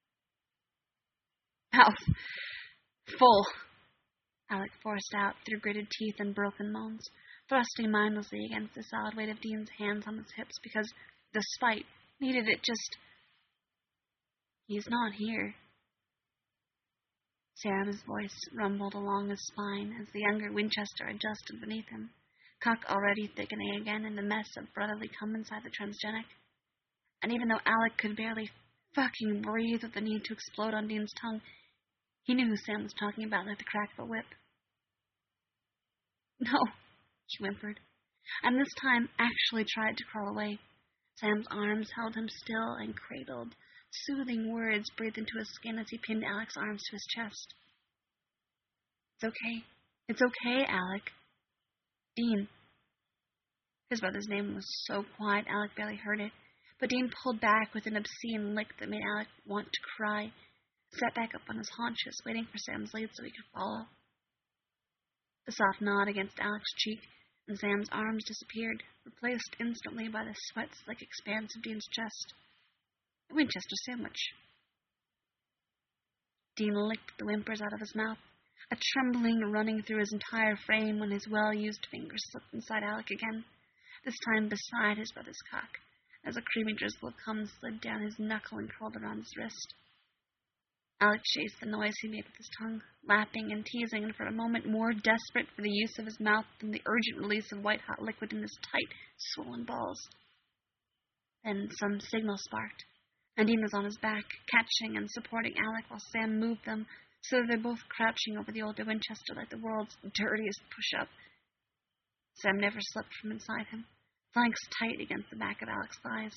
Mouth full, Alec forced out through gritted teeth and broken moans, thrusting mindlessly against the solid weight of Dean's hands on his hips because, despite, needed it just... He's not here. Sam's voice rumbled along his spine as the younger Winchester adjusted beneath him, cock already thickening again in the mess of brotherly cum inside the transgenic. And even though Alec could barely fucking breathe with the need to explode on Dean's tongue, he knew who Sam was talking about like the crack of a whip. No, she whimpered, and this time actually tried to crawl away. Sam's arms held him still and cradled. Soothing words breathed into his skin as he pinned Alec's arms to his chest. It's okay. It's okay, Alec. Dean. His brother's name was so quiet Alec barely heard it, but Dean pulled back with an obscene lick that made Alec want to cry, sat back up on his haunches, waiting for Sam's lead so he could follow. A soft nod against Alec's cheek, and Sam's arms disappeared, replaced instantly by the sweat-slick expanse of Dean's chest. A Winchester sandwich. Dean licked the whimpers out of his mouth, a trembling running through his entire frame when his well-used fingers slipped inside Alec again, this time beside his brother's cock, as a creamy drizzle of cum slid down his knuckle and curled around his wrist. Alec chased the noise he made with his tongue, lapping and teasing, and for a moment more desperate for the use of his mouth than the urgent release of white-hot liquid in his tight, swollen balls. Then some signal sparked, and Dean was on his back, catching and supporting Alec while Sam moved them, so that they're both crouching over the older Winchester like the world's dirtiest push-up. Sam never slipped from inside him, flanks tight against the back of Alec's thighs.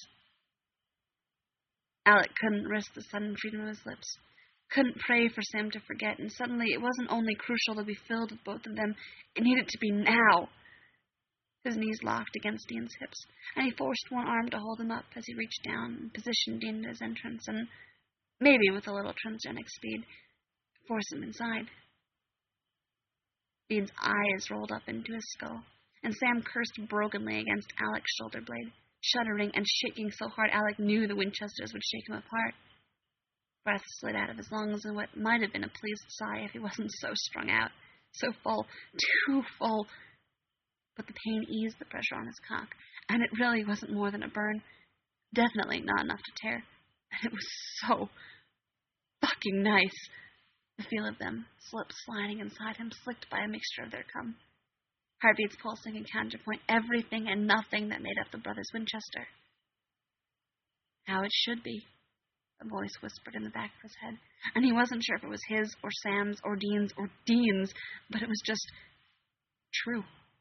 Alec couldn't risk the sudden freedom of his lips, couldn't pray for Sam to forget, and suddenly it wasn't only crucial to be filled with both of them, it needed to be now. His knees locked against Dean's hips, and he forced one arm to hold him up as he reached down and positioned Dean at his entrance, and, maybe with a little transgenic speed, force him inside. Dean's eyes rolled up into his skull, and Sam cursed brokenly against Alec's shoulder blade, shuddering and shaking so hard Alec knew the Winchesters would shake him apart. Breath slid out of his lungs in what might have been a pleased sigh if he wasn't so strung out, so full, too full. But the pain eased the pressure on his cock, and it really wasn't more than a burn. Definitely not enough to tear. And it was so fucking nice. The feel of them, slips sliding inside him, slicked by a mixture of their cum. Heartbeats pulsing in counterpoint, everything and nothing that made up the brothers Winchester. How it should be, a voice whispered in the back of his head, and he wasn't sure if it was his, or Sam's, or Dean's, or Dean's, but it was just true.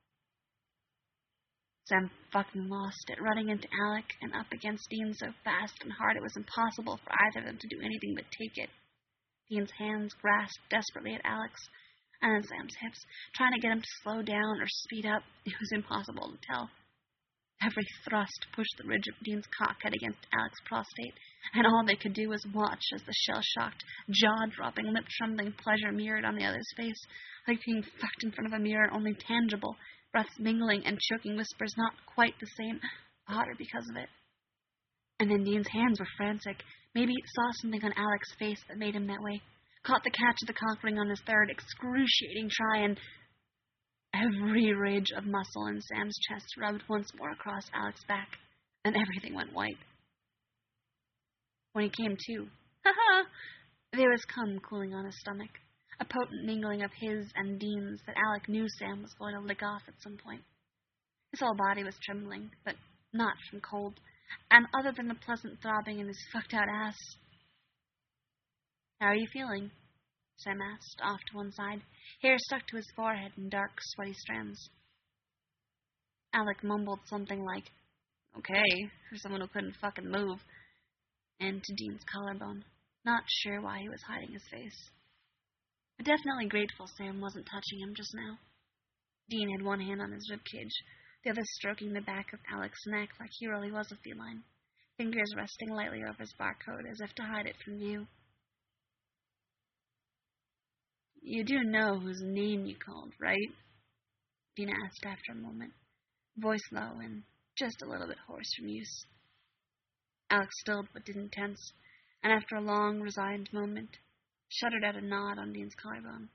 Sam fucking lost it, running into Alec and up against Dean so fast and hard it was impossible for either of them to do anything but take it. Dean's hands grasped desperately at Alec's and then Sam's hips, trying to get him to slow down or speed up. It was impossible to tell. Every thrust pushed the ridge of Dean's cockhead against Alec's prostate, and all they could do was watch as the shell-shocked, jaw-dropping, lip-trembling pleasure mirrored on the other's face, like being fucked in front of a mirror, only tangible, breaths mingling and choking whispers not quite the same, hotter because of it. And then Dean's hands were frantic. Maybe he saw something on Alec's face that made him that way. Caught the catch of the cock ring on his third, excruciating try, and every ridge of muscle in Sam's chest rubbed once more across Alec's back, and everything went white. When he came to, ha-ha, there was cum cooling on his stomach, a potent mingling of his and Dean's that Alec knew Sam was going to lick off at some point. His whole body was trembling, but not from cold, and other than the pleasant throbbing in his fucked-out ass. "How are you feeling?" Sam asked, off to one side, hair stuck to his forehead in dark, sweaty strands. Alec mumbled something like, "Okay," for someone who couldn't fucking move, and to Dean's collarbone, not sure why he was hiding his face. But definitely grateful Sam wasn't touching him just now. Dean had one hand on his ribcage, the other stroking the back of Alec's neck like he really was a feline, fingers resting lightly over his barcode as if to hide it from view. "You do know whose name you called, right?" Dean asked after a moment, voice low and just a little bit hoarse from use. Alec stilled but didn't tense, and after a long, resigned moment, shuddered at a nod on Dean's collarbone.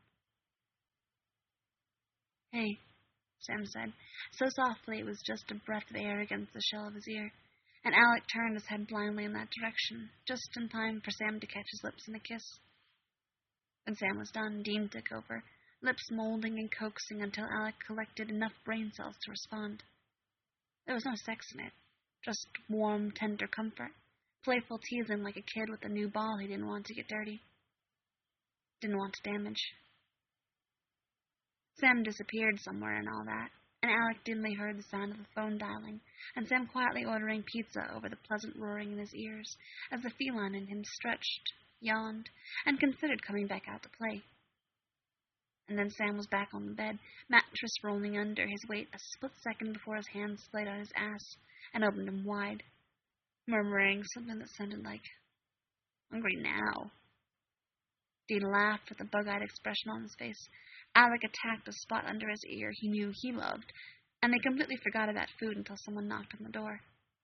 "Hey," Sam said, so softly it was just a breath of air against the shell of his ear, and Alec turned his head blindly in that direction, just in time for Sam to catch his lips in a kiss. When Sam was done, Dean took over, lips molding and coaxing until Alec collected enough brain cells to respond. There was no sex in it, just warm, tender comfort, playful teasing like a kid with a new ball he didn't want to get dirty, didn't want to damage. Sam disappeared somewhere in all that, and Alec dimly heard the sound of the phone dialing, and Sam quietly ordering pizza over the pleasant roaring in his ears, as the feline in him stretched, yawned, and considered coming back out to play. And then Sam was back on the bed, mattress rolling under his weight a split second before his hand slid on his ass and opened him wide, murmuring something that sounded like, "Hungry now." Dean laughed with a bug-eyed expression on his face. Alec attacked a spot under his ear he knew he loved, and they completely forgot about food until someone knocked on the door.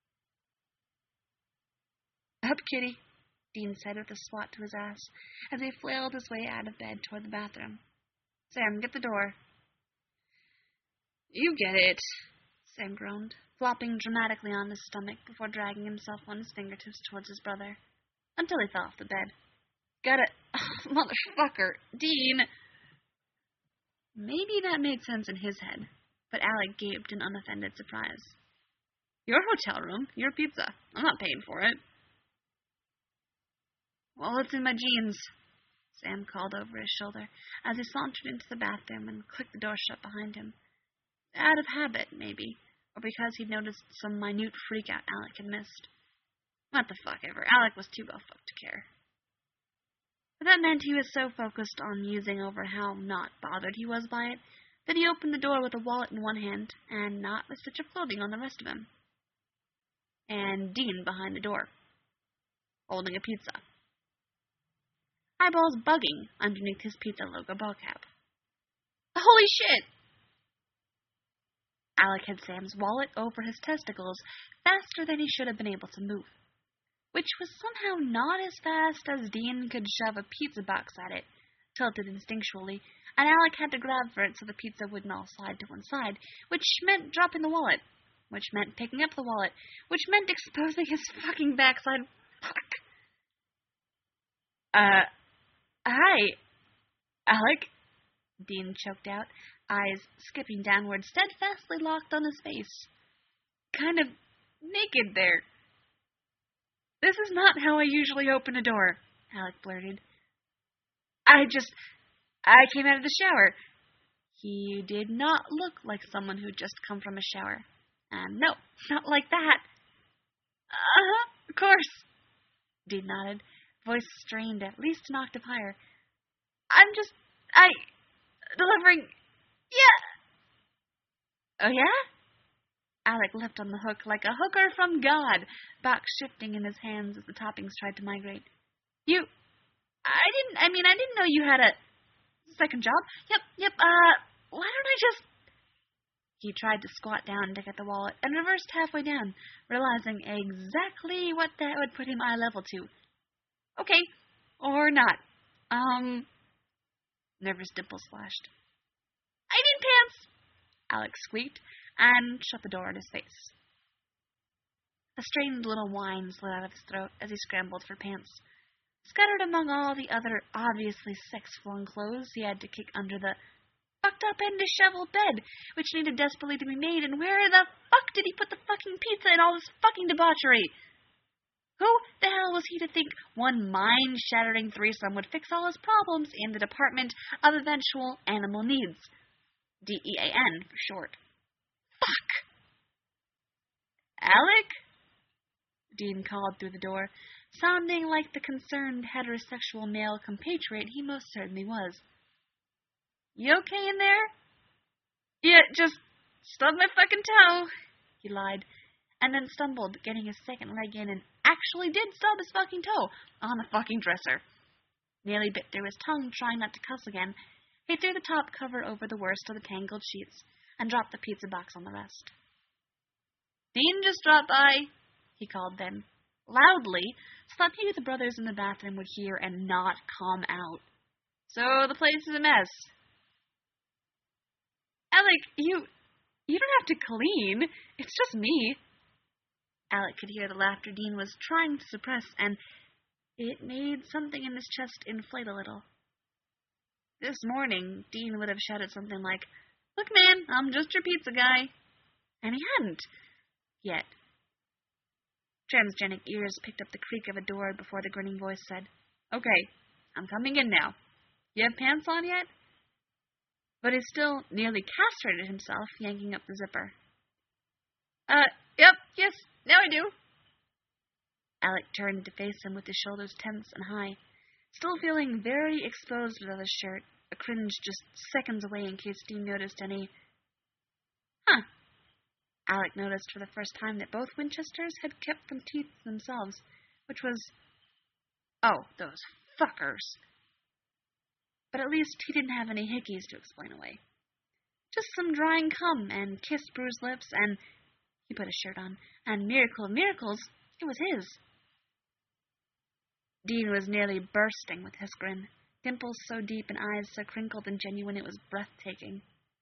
"Up, kitty," Dean said with a swat to his ass, as he flailed his way out of bed toward the bathroom. "Sam, get the door." "You get it," Sam groaned, flopping dramatically on his stomach before dragging himself on his fingertips towards his brother, until he fell off the bed. "Got it. Oh, motherfucker. Dean." Maybe that made sense in his head, but Alec gaped in unoffended surprise. "Your hotel room, your pizza. I'm not paying for it." "Well, it's in my jeans," Sam called over his shoulder as he sauntered into the bathroom and clicked the door shut behind him. Out of habit, maybe, or because he'd noticed some minute freak-out Alec had missed. What the fuck ever, Alec was too well fucked to care. But that meant he was so focused on musing over how not bothered he was by it, that he opened the door with a wallet in one hand and not a stitch of clothing on the rest of him. And Dean behind the door, holding a pizza. Eyeballs bugging underneath his pizza logo ball cap. Holy shit! Alec had Sam's wallet over his testicles faster than he should have been able to move. which was somehow not as fast as Dean could shove a pizza box at it, tilted instinctually, and Alec had to grab for it so the pizza wouldn't all slide to one side, which meant dropping the wallet, which meant picking up the wallet, which meant exposing his fucking backside. Fuck. Uh, hi, Alec, Dean choked out, eyes skipping downward, steadfastly locked on his face. Kind of naked there. This is not how I usually open a door, Alec blurted. I just, I came out of the shower. He did not look like someone who'd just come from a shower. And no, not like that. Uh-huh, of course. Dean nodded, voice strained at least an octave higher. I'm just, I, delivering, yeah. Oh, yeah? Alec leapt on the hook like a hooker from God, back shifting in his hands as the toppings tried to migrate. You, I didn't, I mean, I didn't know you had a second job. Yep, yep, uh, why don't I just... He tried to squat down to get the wallet and reversed halfway down, realizing exactly what that would put him eye level to. Okay, or not. Um, nervous dimples flashed. I need pants, Alec squeaked, and shut the door in his face. A strained little whine slid out of his throat as he scrambled for pants. Scattered among all the other obviously sex-flung clothes he had to kick under the fucked up and disheveled bed, which needed desperately to be made, and where the fuck did he put the fucking pizza and all this fucking debauchery? Who the hell was he to think one mind-shattering threesome would fix all his problems in the Department of Eventual Animal Needs? D E A N for short. Fuck! Alec? Dean called through the door, sounding like the concerned heterosexual male compatriot he most certainly was. You okay in there? Yeah, just stubbed my fucking toe, he lied, and then stumbled, getting his second leg in, and actually did stub his fucking toe on the fucking dresser. Nearly bit through his tongue, trying not to cuss again. He threw the top cover over the worst of the tangled sheets, and dropped the pizza box on the rest. Dean just dropped by, he called then, loudly, so that maybe the brothers in the bathroom would hear and not come out. So the place is a mess. Alec, you, you don't have to clean. It's just me. Alec could hear the laughter Dean was trying to suppress, and it made something in his chest inflate a little. This morning, Dean would have shouted something like, Look, man, I'm just your pizza guy. And he hadn't. Yet. Transgenic ears picked up the creak of a door before the grinning voice said, Okay, I'm coming in now. You have pants on yet? But he still nearly castrated himself, yanking up the zipper. Uh, yep, yes, now I do. Alec turned to face him with his shoulders tense and high, still feeling very exposed without his shirt, a cringe just seconds away in case Dean noticed any. Huh. Alec noticed for the first time that both Winchesters had kept them teeth themselves, which was... Oh, those fuckers. But at least he didn't have any hickeys to explain away. Just some drying cum and kissed bruised lips, and he put his shirt on, and miracle of miracles, it was his. Dean was nearly bursting with his grin, dimples so deep and eyes so crinkled and genuine it was breathtaking.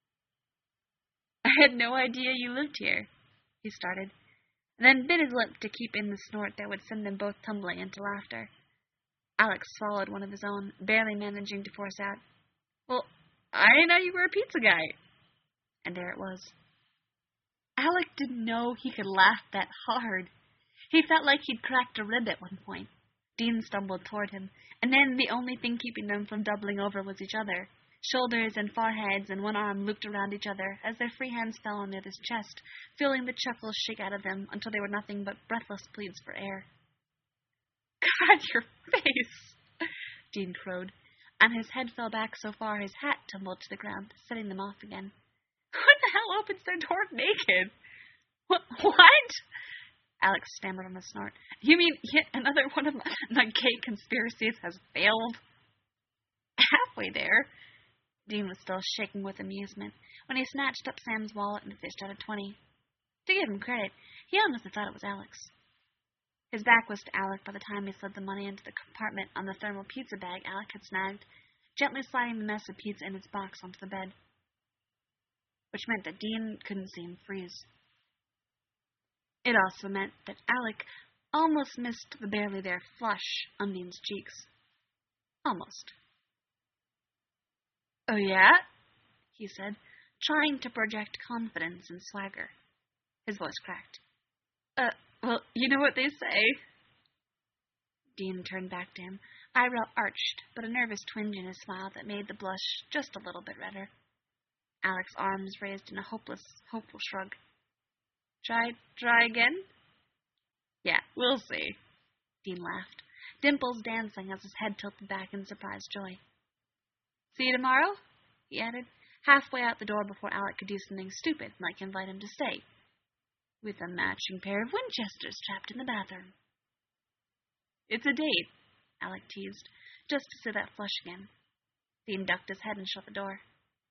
I had no idea you lived here, he started, and then bit his lip to keep in the snort that would send them both tumbling into laughter. Alex swallowed one of his own, barely managing to force out, Well, I didn't know you were a pizza guy. And there it was. Alec didn't know he could laugh that hard. He felt like he'd cracked a rib at one point. Dean stumbled toward him, and then the only thing keeping them from doubling over was each other. Shoulders and foreheads and one arm looped around each other as their free hands fell on the other's chest, feeling the chuckles shake out of them until they were nothing but breathless pleads for air. God, your face! Dean crowed, and his head fell back so far his hat tumbled to the ground, setting them off again. Who the hell opens their door naked? What? What? Alex stammered on a snort. You mean yet another one of my, my gay conspiracies has failed? Halfway there. Dean was still shaking with amusement when he snatched up Sam's wallet and fished out a twenty. To give him credit, he honestly thought it was Alex. His back was to Alec by the time he slid the money into the compartment on the thermal pizza bag Alec had snagged, gently sliding the mess of pizza in its box onto the bed, which meant that Dean couldn't see him freeze. It also meant that Alec almost missed the barely there flush on Dean's cheeks. Almost. "Oh, yeah?" he said, trying to project confidence and swagger. His voice cracked. Uh, well, you know what they say." Dean turned back to him, eyebrow arched, but a nervous twinge in his smile that made the blush just a little bit redder. Alec's arms raised in a hopeless, hopeful shrug. Try, try again? "Yeah, we'll see." Dean laughed, dimples dancing as his head tilted back in surprised joy. "See you tomorrow?" he added, halfway out the door before Alec could do something stupid like invite him to stay, with a matching pair of Winchesters trapped in the bathroom. "It's a date," Alec teased, just to see that flush again. Dean ducked his head and shut the door.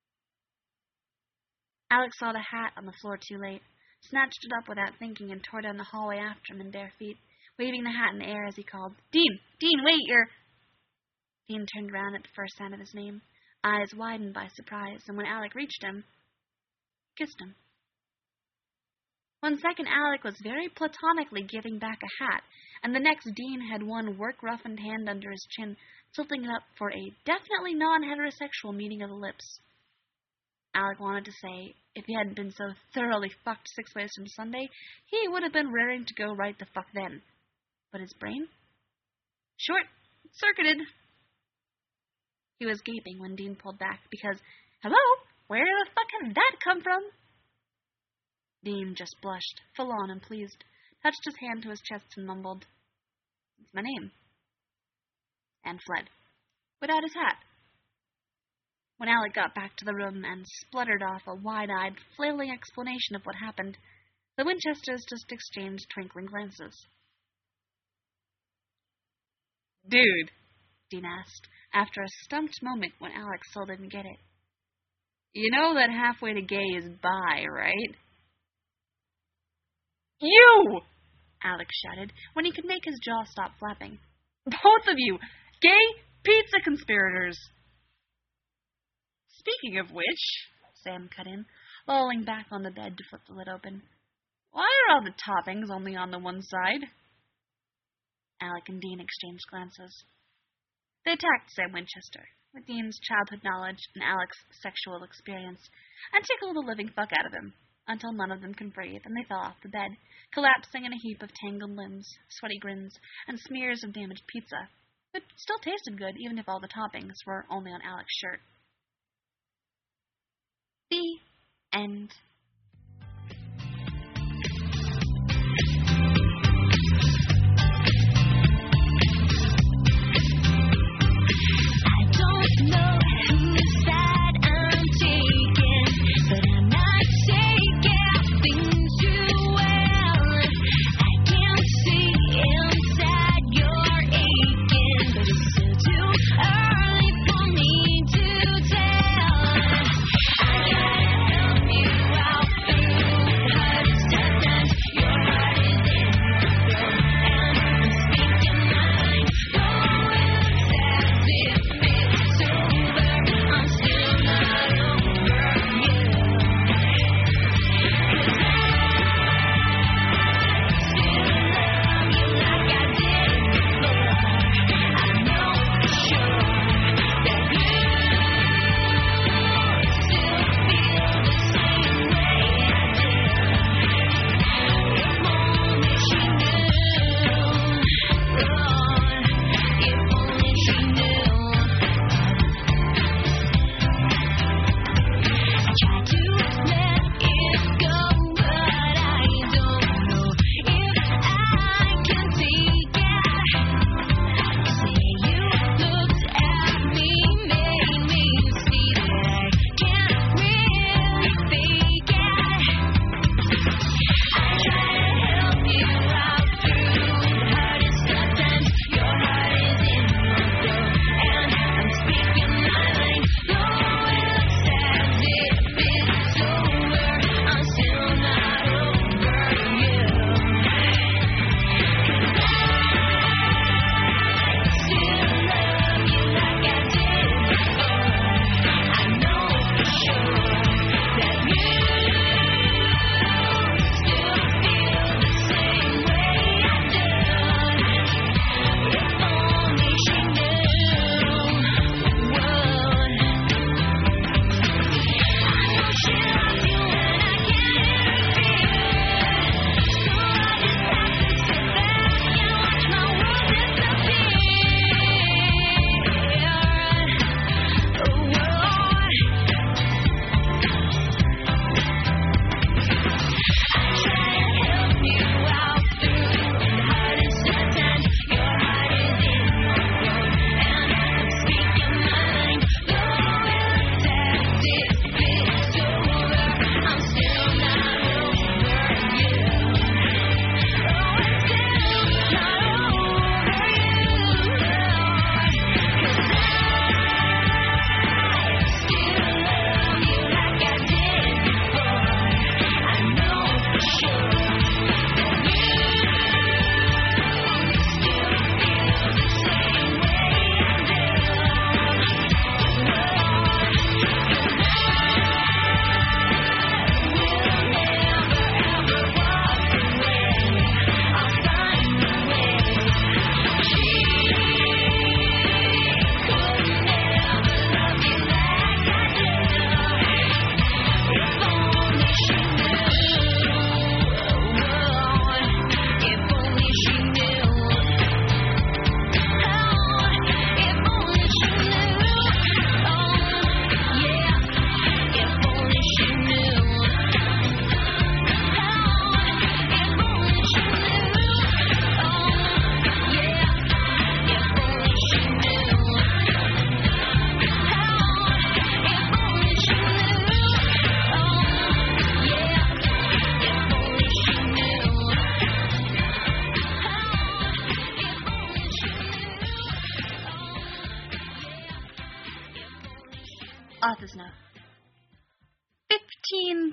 Alec saw the hat on the floor too late, snatched it up without thinking, and tore down the hallway after him in bare feet, waving the hat in the air as he called, "Dean! Dean, wait, you're—" Dean turned round at the first sound of his name, eyes widened by surprise, and when Alec reached him, kissed him. One second Alec was very platonically giving back a hat, and the next Dean had one work-roughened hand under his chin, tilting it up for a definitely non-heterosexual meeting of the lips. Alec wanted to say, if he hadn't been so thoroughly fucked six ways from Sunday, he would have been raring to go right the fuck then. But his brain? Short-circuited. He was gaping when Dean pulled back, because, hello, where the fuck had that come from? Dean just blushed, full on and pleased, touched his hand to his chest and mumbled, "It's my name," and fled, without his hat. When Alec got back to the room and spluttered off a wide-eyed, flailing explanation of what happened, the Winchesters just exchanged twinkling glances. "Dude," Dean asked, after a stumped moment when Alec still didn't get it, "you know that halfway to gay is bi, right?" "You!" Alec shouted, when he could make his jaw stop flapping. "Both of you! Gay pizza conspirators!" "Speaking of which," Sam cut in, lolling back on the bed to flip the lid open, "why are all the toppings only on the one side?" Alec and Dean exchanged glances. They attacked Sam Winchester, with Dean's childhood knowledge and Alec's sexual experience, and tickled the living fuck out of him, until none of them could breathe, and they fell off the bed, collapsing in a heap of tangled limbs, sweaty grins, and smears of damaged pizza, but still tasted good even if all the toppings were only on Alec's shirt. The end. Early for me to tell. I can't help you.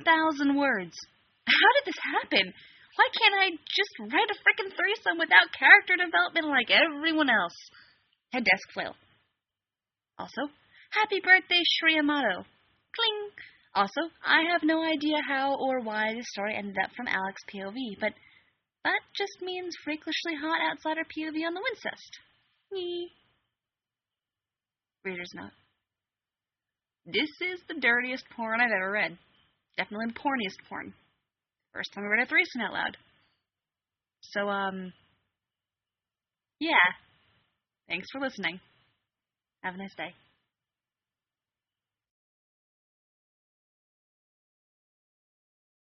thousand words. How did this happen? Why can't I just write a frickin' threesome without character development like everyone else? Head desk flail. Also, happy birthday, Shri Amato. Cling! Also, I have no idea how or why this story ended up from Alex's P O V, but that just means freakishly hot outsider P O V on the Wincest. Yee. Reader's note. This is the dirtiest porn I've ever read. Definitely the porniest porn. First time I read a threesome out loud. So, um, yeah. Thanks for listening. Have a nice day.